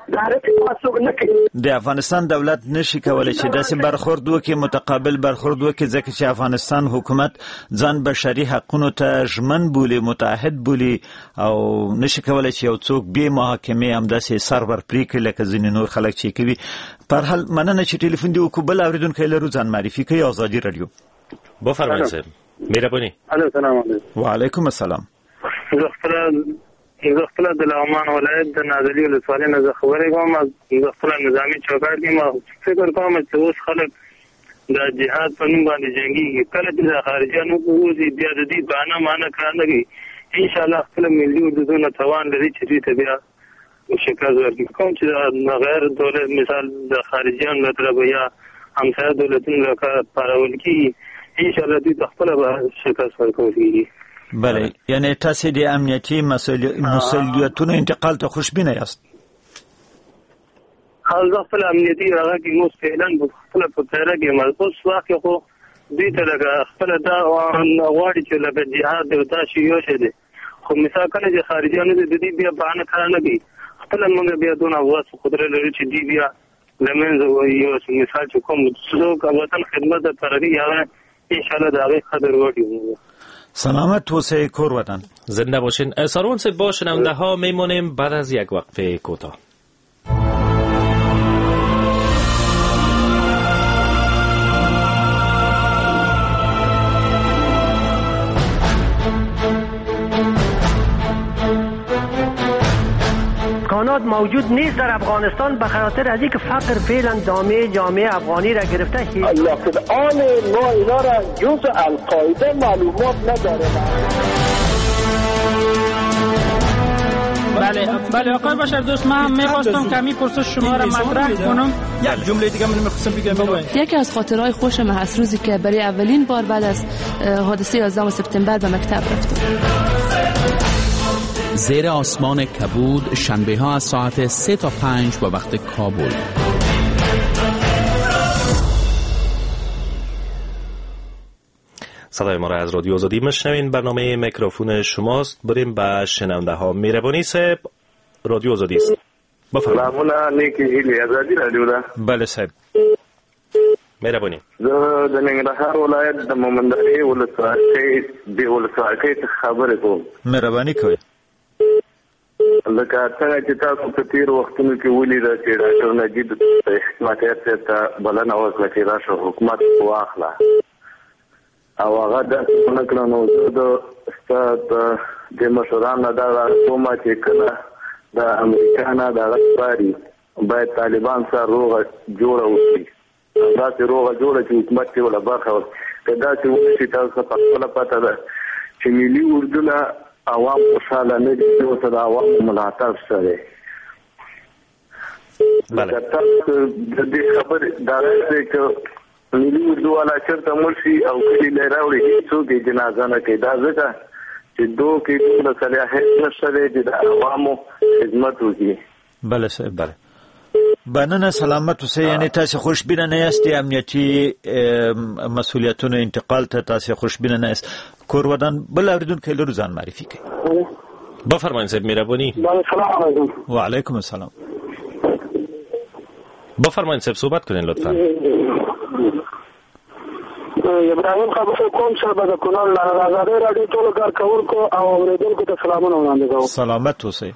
د افغانستان دولت نشي کولای چې داسې برخورد وکړي، متقابل برخورد وکړي، ځکه چې افغانستان حکومت ځان بشري حقونو ته ژمن بولي، متحد بولي او نشي کولای چې یو څوک بې محاکمې همداسې سر ورپرې کړي لکه ځینې نور خلک چې کوي. په هر حال مننه چې ټلیفون دې وکړو. بل اورېدونکی لرو، ځان معرفي کوي. آزادي رادیو. بفرمایید صاحب. مهرباني. السلام علیکم. وعلیکم السلام. زه خپل زه خپل د لغمان ولایت د نازلي ولسوالۍ نه زه خبرې کوم. زه خپل نظامي چوکاټ کې ما فکر کوم چې اوس خلک د جهاد په نوم باندې جنګېږي. کله چې د خارجیانو ووځي بیا د دې بهانه مانه کار نه کوي. انشاءالله خپل ملي اردودونه توان لري چې دوی ته بیا شکست ورکړي. کوم چې د غیر دولت مثال د خارجیانو له طرفه یا همسایه دولتونو له کارول کېږي، انشاءالله دوی ته خپله به شکست ورکول کېږي. بله، یعنی تاسې د امنیتي مسؤلیتونو انتقال ته خوشبینه یاست؟ حال زه خپل امنیتي هغه کې مو فعلا خپله په تیاره کې یم. اوس وخت کې خو دوی ته لکه خپله دا غواړي چې لکه جهاد دی او دا شی یو شی دی، خو مثال کله چې خارجیانو د دې بیا بهانه کار نه کوي، خپله موږ بیا دونه واس قدرت لرو چې دوی بیا له منځه وایي. مثال چې کوم څوک وطن خدمت دپاره کوي هغه انشاءالله د هغې قدر وکړي. سلامت توسعه کور وطن. زنده باشین. ساروان صاحب با شنونده ها میمونیم بعد از یک وقفه کوتاه. امکانات موجود نیست در افغانستان به خاطر از اینکه فقر فعلا دامه جامعه افغانی را گرفته. لکن آن ما اینا را جز القاعده معلومات نداره. بله بله آقای بشر دوست، من می‌خواستم کمی پرسش شما را مطرح کنم. یک جمله دیگه من می‌خواستم بگم. یکی از خاطرهای خوش من از روزی که برای اولین بار بعد از حادثه یازدهم سپتامبر به مکتب رفتم. زیر آسمان کبود شنبه ها از ساعت سه تا پنج به وقت کابل. صدای ما را از رادیو آزادی میشنوین. برنامه میکروفون شماست. بریم به شنونده ها. مهربانی صاحب، رادیو آزادی است. بفرمایید. سلامونه، نیکی هیلی ازادي رادیو ده. بله صاحب. مهرباني. زه د ننګرهار ولایت د مومندرې ولسواکۍ د ولسواکۍ څخه خبرې کوم. مهرباني کوئ. لکه څنګه چې تاسو په تیر وختونو کې ولیدل چې ډاکټر نجیب حکمتیار صاحب ته بلنه وکړه چې راشه حکومت واخله او هغه داسې ونه کړه، نو زه د ستا د مشرانو نه دا کومه چې کله د امریکا نه دغه سپاري باید طالبان سره روغه جوړه وکړي، داسې روغه جوړه چې حکومت کې ولا برخه ورکړي. که داسې وشي تاسو په خپله پته ده چې ملي اردو نه عوام خوشحاله نه دي، ورته د عوامو ملاتړ شته دی. لکه تاسو د دې خبرې دا دی چې ملي اردو والا چېرته مړ شي او کلي لی راوړي هېڅوک یې جنازه نه کوي. دا ځکه چې دو کې دومره صلاحیت نشته دی چې د عوامو خدمت وکړي. بله صاحب، بله. بننه سلامت اوسئ. یعنی تاسو خوشبینه نه یاست امنیتي مسئولیتونو انتقال ته تاسو خوشبینه نه یاست. کور ودان بل اوریدونکو لرو ځان معرفي کړئ. بفرمایئ صاحب مهرباني. السلام علیکم. وعلیکم السلام. بفرمایئ صاحب صحبت کنین لطفا. ابراهیم خبرو کوم صاحب د کونړ له آزادۍ راډیو ټولو کارکوونکو او اوریدونکو ته سلامونه وړاندې کوم. سلامت اوسئ.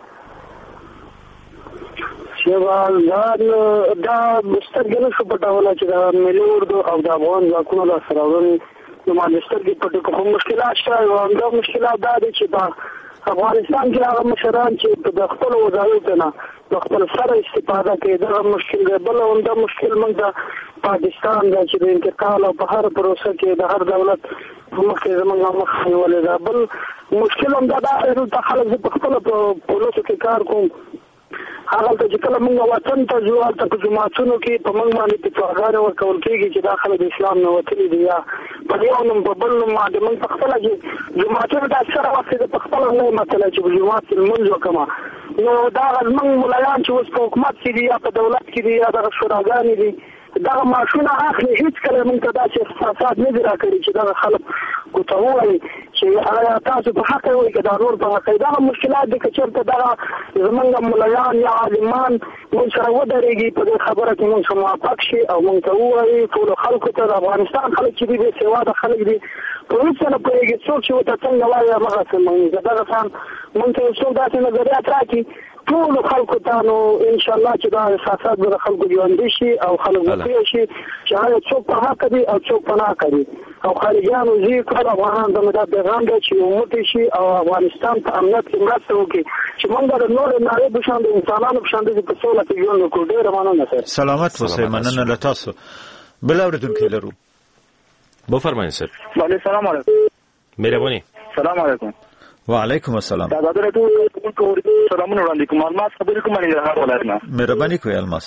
شیوال دا سترګې نشو پټولی چې د ملي اردو او د افغان ځواکونو لاسته راوړنې زما د سترګې پټې کړو، خو مشکلات شته. او همدا مشکلات دا دی چې په افغانستان کې هغه مشران چې د خپلو وظایفو نه د خپل سره استفاده کوي، دغه مشکل دی. بل همدا مشکل موږ د پاکستان دی چې د انتقال او په هر پروسه کې د هر دولت مخکې زموږ مخ نیولې ده. بل مشکل همدا دا دی دلته خلک زه په خپله په پولیسو کې کار کوم، هغلته چې کله موږ وطن ته ځو هلته په جوماتونو کې په موږ باندې فتواګانې ورکول کېږي چې دا خلک د اسلام نه وتلي دي، یا په یو نوم په بل نوم باندې موږ په خپله چې جوماتونو ته اکثره وخت زه په خپله نه یم تللی چې په جومات کې لمونځ وکړم. نو دغه زموږ ملایان چې اوس په حکومت کې دي یا په دولت کې دي یا دغه شوراګانې دي، دغه معاشونه اخلي، هېڅ کله موږ ته داسې احساسات نه دي راکړي چې دغه خلک ورته ووایي چې آیا تاسو په حق یې وایي که دا نور په حق یې. دغه مشکلات دي که چېرته دغه زموږ ملایان یا عالمان موږ سره ودرېږي په دې خبره کې موږ سره موافق شي او موږ ته ووایي ټولو خلکو ته د افغانستان خلک چې دي بې سواده خلک دي، په هېڅ نه پوهېږي څوک چې ورته څنګه وایي همغسې موږ دغه شان موږ ته یو څوک داسې نظریات راکړي ټولو خلکو ته، نو انشاءالله چې دا احساسات به د خلکو ژوندي شي او خلک به پوه شي چې آیا څوک په حق دي او څوک په ناحقه دي. او خارجیانو ځي ټول افغانان ته مې دا پیغام دی چې یو موټی شي او افغانستان په امنیت کې مرسته وکړي چې موږ د نورو نړۍ په شان د انسانانو په شان داسې په سوله کې ژوند وکړو. ډېره مننه صاحب. سلامت اوسئ. مننه له تاسو. بل اورېدونکی لرو. بفرمایئ صاحب. بله سلام علیکم. مهرباني. سلام علیکم. وعلیکم السلام. دا د راډیو سلامونه وړاندې کوم. الماس خبرې کوم ننګرهار ولایت نه. مهرباني کوئ الماس.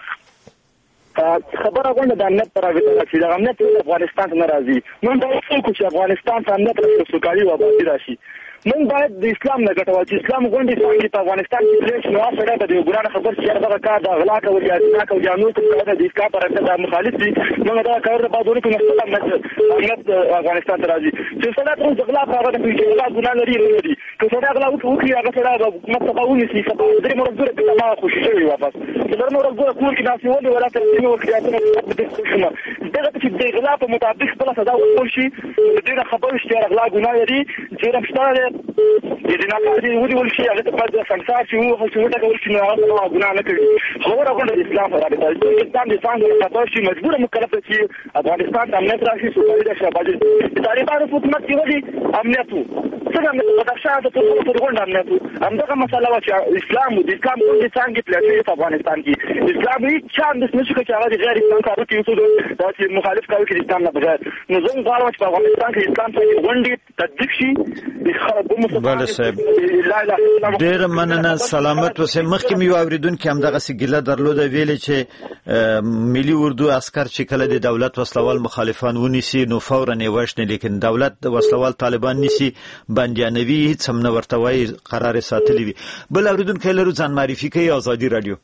خبره غونډه د امنیت پر راغلی چې د امنیت افغانستان ته نه راځي. موږ باید څوک چې افغانستان ته امنیت راشي، سوکالي او آبادي راشي. موږ باید د اسلام نه ګټه واخلو چې اسلام غونډې څنګه په افغانستان کې پرې شي. نو هغه سره د یو ګران خبر چې دغه کار د اغلا کوي یا د کار یا نو څه د اسلام پر اساس مخالف دي. موږ دا کار د بازار کې نشته امنیت افغانستان ته راځي چې سره د اغلا په اړه د اغلا ګناه لري لري که سره اغلا وکړي هغه سره د حکومت څخه ونیسي چې په درې مرزه په ما خوشي شي واپس چې درنه ورځو کور کې ناسي ولې ولا تر یو کړاتنه د خوشمه دغه چې د اغلا په مطابق بل سزا ورکول شي. د دې خبرې چې اغلا ګناه لري چې رښتیا د دې نه کړي ودی ول شي هغه ته په سمسار چې وو چې وټه کول شي نو هغه ګناه نه کوي. خبره غونډه اسلام راځي چې اسلام د څنګه خبر شي مجبور مکلف شي افغانستان ته امنیت راشي سوکالي راشي آبادي. د طالبانو حکومت کې ودی امنیت څنګه د بدخشان ته ټول غونډه امنیت همدغه مسله وا چې اسلام د اسلام د څنګه پلیټي په افغانستان کې اسلام هیڅ چاند نشي کوي چې هغه غیر اسلامي کارو کې یو څه مخالف کوي چې اسلام نه بغیر. نو زه غواړم چې په افغانستان کې اسلام ته غونډه تطبیق شي. بله صاحب ډېر مننه. سلامت اوسئ. مخکې مې یو اورېدونکي همدغسې ګیله درلوده ویلې چې ملي اردو عسکر چې کله د دولت وسلوال مخالفان ونیسي نو فورا یې وژني، لیکن دولت د وسلوال طالبان نیسي بندیانوي هېڅ هم نه ورته وایي قرار یې ساتلي وي. بل اورېدونکی لرو ځان معرفي کوي. ازادي راډیو.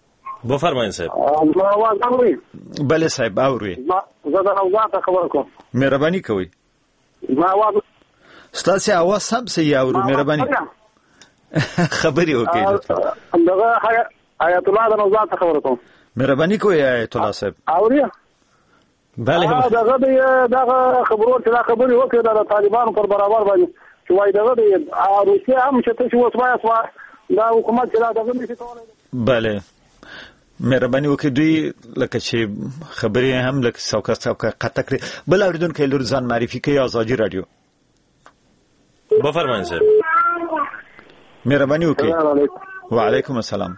بفرمایئ صاحب. آواز اورئ؟ بله صاحب اورئ. زه د روضا ته خبره کوم. مهرباني کوئ. ما आवाज ستاسو आवाज سم سي اورو مهرباني خبري وکړئ دغه آیت الله د نوزاد خبره کوم. مهرباني کوئ آیت الله صاحب. اوري بله دغه دغه خبرو چې دا خبري وکړه د طالبانو پر برابر باندې چې وای دغه د روسیه هم چې ته اوس وایې دا حکومت چې دا دغه نشي کولای. بله مهرباني وکړئ دوی لکه چې خبرې هم لکه څوکه څوکه قطع کړي. بل اوریدونکي لور ځان معرفي کوي. آزادي رادیو بفرمایئ صاحب. مهرباني وکړئ. وعلیکم السلام.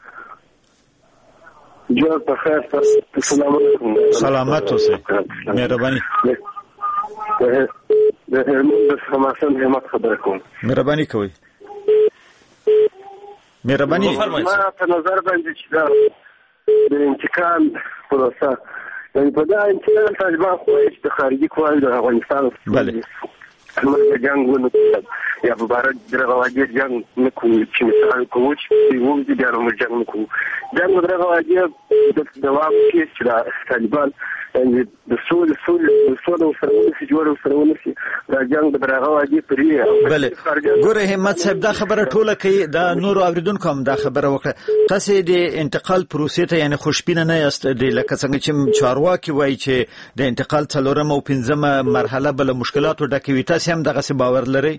جوړ په خیر السلام علیکم. سلامت اوسئ. مهرباني د هرمون د سماسن همت خبره کوم. مهرباني کوئ. مهرباني ما په نظر باندې چې دا د انتقال پروسه یعنی په دا انتقال طالبان خو چې د خارجي قواوو د افغانستان بله موږ جنگ ونه یا په بار درغه واجب جنگ نه کوو چې مثال کوو چې وو دې بیا موږ جنگ نه کوو. جنگ درغه واجب د دوام کې چې طالبان یعنی د سول سول سول سره چې جوړ سره ونسي دا جنگ د درغه واجب پرې. بله ګوره همت صاحب دا خبره ټوله کوي. دا نور اوریدونکو هم دا خبره وکړه. تاسو د انتقال پروسې ته یعنی خوشبینه نه یاست د لکه څنګه چې چارواکي وایي چې د انتقال څلورمه او پنځمه مرحله بل مشکلاتو ډکوي. تاسو هم دغه څه باور لرئ؟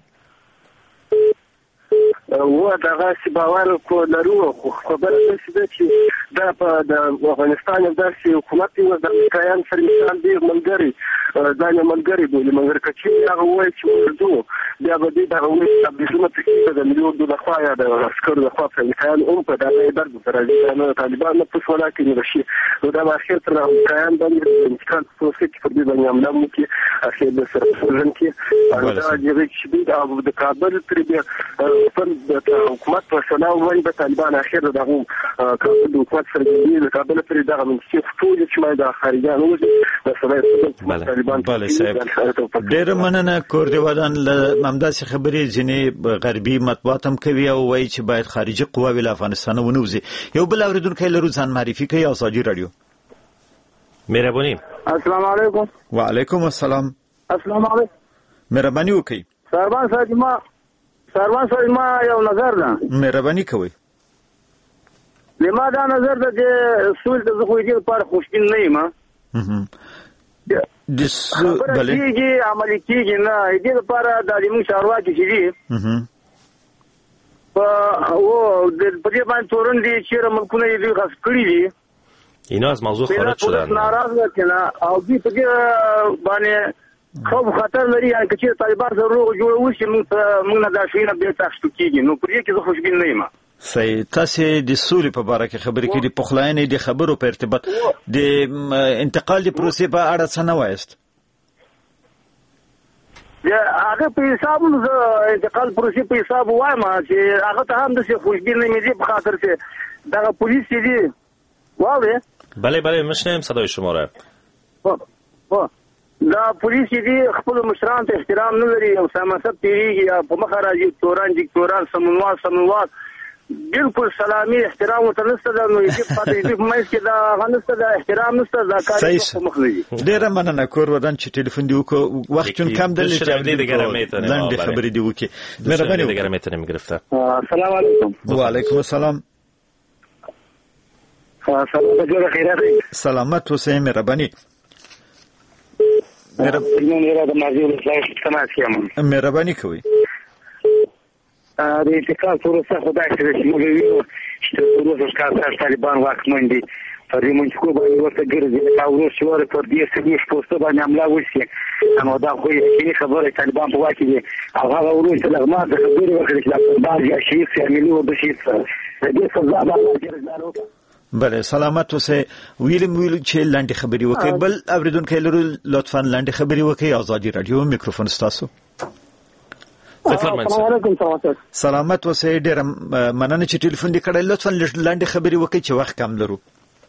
و دغه څه باور کو لرو خو خبره ده چې دا په د افغانستان د حکومت یو د کایان سره مثال دی ملګری ځان ملګری بولی مګر کچې هغه وایي چې ورته بیا به دې دا وایي چې د حکومت کې د مليون د خوا یا د عسکرو د خوا په کایان هم په دغه درد سره دي نه طالبان نه پوس ولا کې نشي نو دا اخر تر کایان باندې انتقال پروسې چې په دې باندې عمله وکړي اخر د سره څنګه دا چې د کابل پر دې د حکومت په سلام وایي د طالبان اخر دغه کابل حکومت سره د کابل پر دغه منځي ټول چې ما د خارجانو د سره طالبان بله صاحب ډېر مننه. کور دی ودان له همداسې خبرې ځینې غربي مطبوعات هم کوي او وایي چې باید خارجي قواوې له افغانستان ونوځي. یو بل اوریدونکی لرو ځان معرفي کوي. آزادي رادیو مهرباني. السلام علیکم. وعلیکم السلام. السلام علیکم. مهرباني وکړئ. سربان صاحب ما سربان صاحب ما یو نظر ده. مهرباني کوئ. لما دا نظر ده چې سول د زخوې دې پر خوشبین نه یم. د سول بله کیږي عملي کیږي نه دې لپاره د لیمو چارواکي چې دي په او د پدې باندې تورن دي چې ملکونه یې غصب کړی دي. اینا از موضوع خارج شدن. ناراضه کنا او دې پدې باندې خو خطر لري چې طالبان ضروري جوړول شي موږ موږ نه دا شوینه به تاسو کېږي نو پرې کې زه خوشبین نه یم. صحیح. تاسو د سولې په اړه کې خبرې کړې په خلاینې د خبرو په ارتباط د انتقال د پروسې په اړه څه نه وایست؟ یا هغه په حساب نو انتقال پروسې په حساب وایم چې هغه ته هم د خوشبین نه مې په خاطر چې دا پولیس دي واوې. بله بله میشنم صدای شما را. دا پولیس دي خپل مشران ته احترام نه لري او سماسب تیریږي یا په مخ راځي توران ډیکټوران سمونوال سمونوال بالکل سلامي احترام ته نشته دا نو یې په دې په مېس کې دا غنسته دا احترام نشته دا کار په مخ لري. ډېر مننه. کور ودان چې ټلیفون دی وکړو وخت چون کم دل چې لاندې خبرې دی وکړي. مهرباني دیگر میتونه میگرفته. السلام علیکم. و علیکم السلام. سلامت اوسئ. مهرباني مهرباني کوئ. د انتقال پروسه خدای سره چې موږ وینو چې پروسه ښکار طالبان واکمن دي پر دې موږ کو باندې ورته ګرځي او روسي ور پر دې سړي پوسټ باندې عمله وشي نو دا خو یې خبره طالبان په واکې دي او هغه ورته لغما د خبرې وکړي چې بعض شي فاميلي او بشي سره دې څه ځابه. بله سلامت اوسئ. ویلم ویل چې لاندې خبرې وکړي. بل اوریدونکي لرو لطفا لاندې خبرې وکړي. آزادي رادیو میکروفون ستاسو. السلام علیکم. سلامت اوسئ. ډېر مننه چې ټلیفون دې کړی. لطفا لاندې خبرې وکړي چې وخت کم لرو.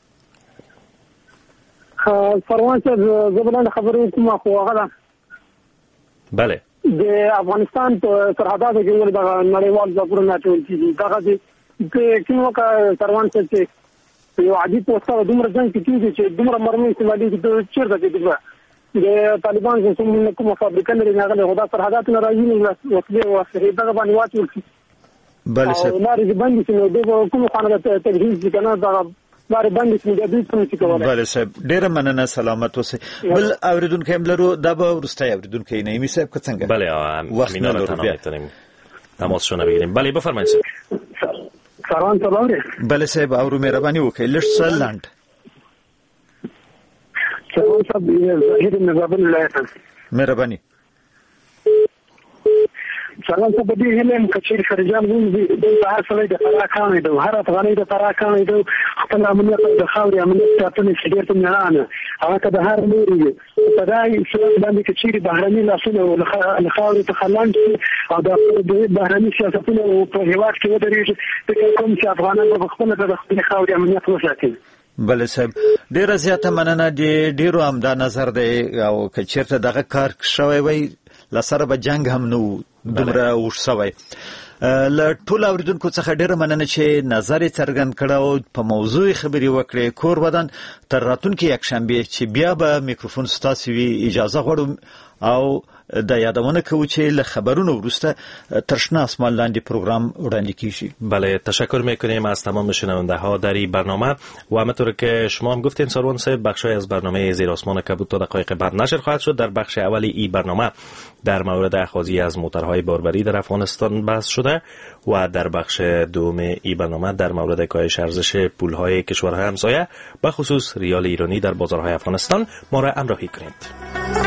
پروان صاحب زه بلند خبرې کوم خو هغه ده بله د افغانستان په سرحداتو کې ول د نړیوال ځواکونو ټول کیږي دا چې کوم وخت پروان صاحب چې یو عادي پوسټه دومره ځان کې کیږي چې دومره مرمۍ استعمالي د چیرته کې د طالبان چې کومه فابریکه لري هغه له غدا سرحدات نه راځي نو وسلې او اسلحې دغه باندې واچول شي. بله صاحب لارې باندې چې نو د کومه خانه د تجهیز دي کنه دغه لارې باندې چې د دې څه کولای. بله صاحب ډیره مننه سلامت اوسئ. بل اوریدونکو هم لرو دا به وروستی اوریدونکو یې نعیمي صاحب که څنګه؟ بله امینه را تنها میتونیم تماسشون بگیریم. بله بفرمایید صاحب. سلام سلام. بله صاحب اورو مهرباني وکړئ لږ څه لنډ. سلام صاحب ظاهر نظام ولایت مهرباني. سلام صاحب دې هلم کچېر خرجان وې د هر څه د فراکانې د هر افغاني د فراکانې د خپل امنیت د خاورې امنیت ساتنې شډیر ته نه هغه که د هر لوري په دای څه باندې کچېر بهرني لاسونه له خاورې ته خلاند او د بهرني سیاستونو په هیواد کې ودرېږي د کوم چې افغانان په خپل د خپل خاورې امنیت وساتي. بله صاحب ډیره زیاته مننه د ډیرو هم دا نظر دی او که چېرته دغه کار شوی وی لسره به جنگ هم نه و دومره اوږد شوی. له ټولو اورېدونکو څخه ډیره مننه چې نظر یې څرګند کړی او په موضوع خبرې وکړې. کور ودان تر راتلونکي یکشنبې چې بیا به میکروفون ستاسې وي اجازه غواړو او د یادونه کوو چې له خبرونو وروسته تر شنه آسمان لاندې پروگرام وړاندې کیږي. بله تشکر میکنیم از تمام شنونده ها در این برنامه و همونطور که شما هم گفتین سروان صاحب بخشای از برنامه زیر آسمان کبود تا دقایق بعد نشر خواهد شد. در بخش اول این برنامه در مورد اخاذی از موترهای باربری در افغانستان بحث شده و در بخش دوم این برنامه در مورد کاهش ارزش پولهای کشورهای همسایه به خصوص ریال ایرانی در بازارهای افغانستان ما را همراهی کنید.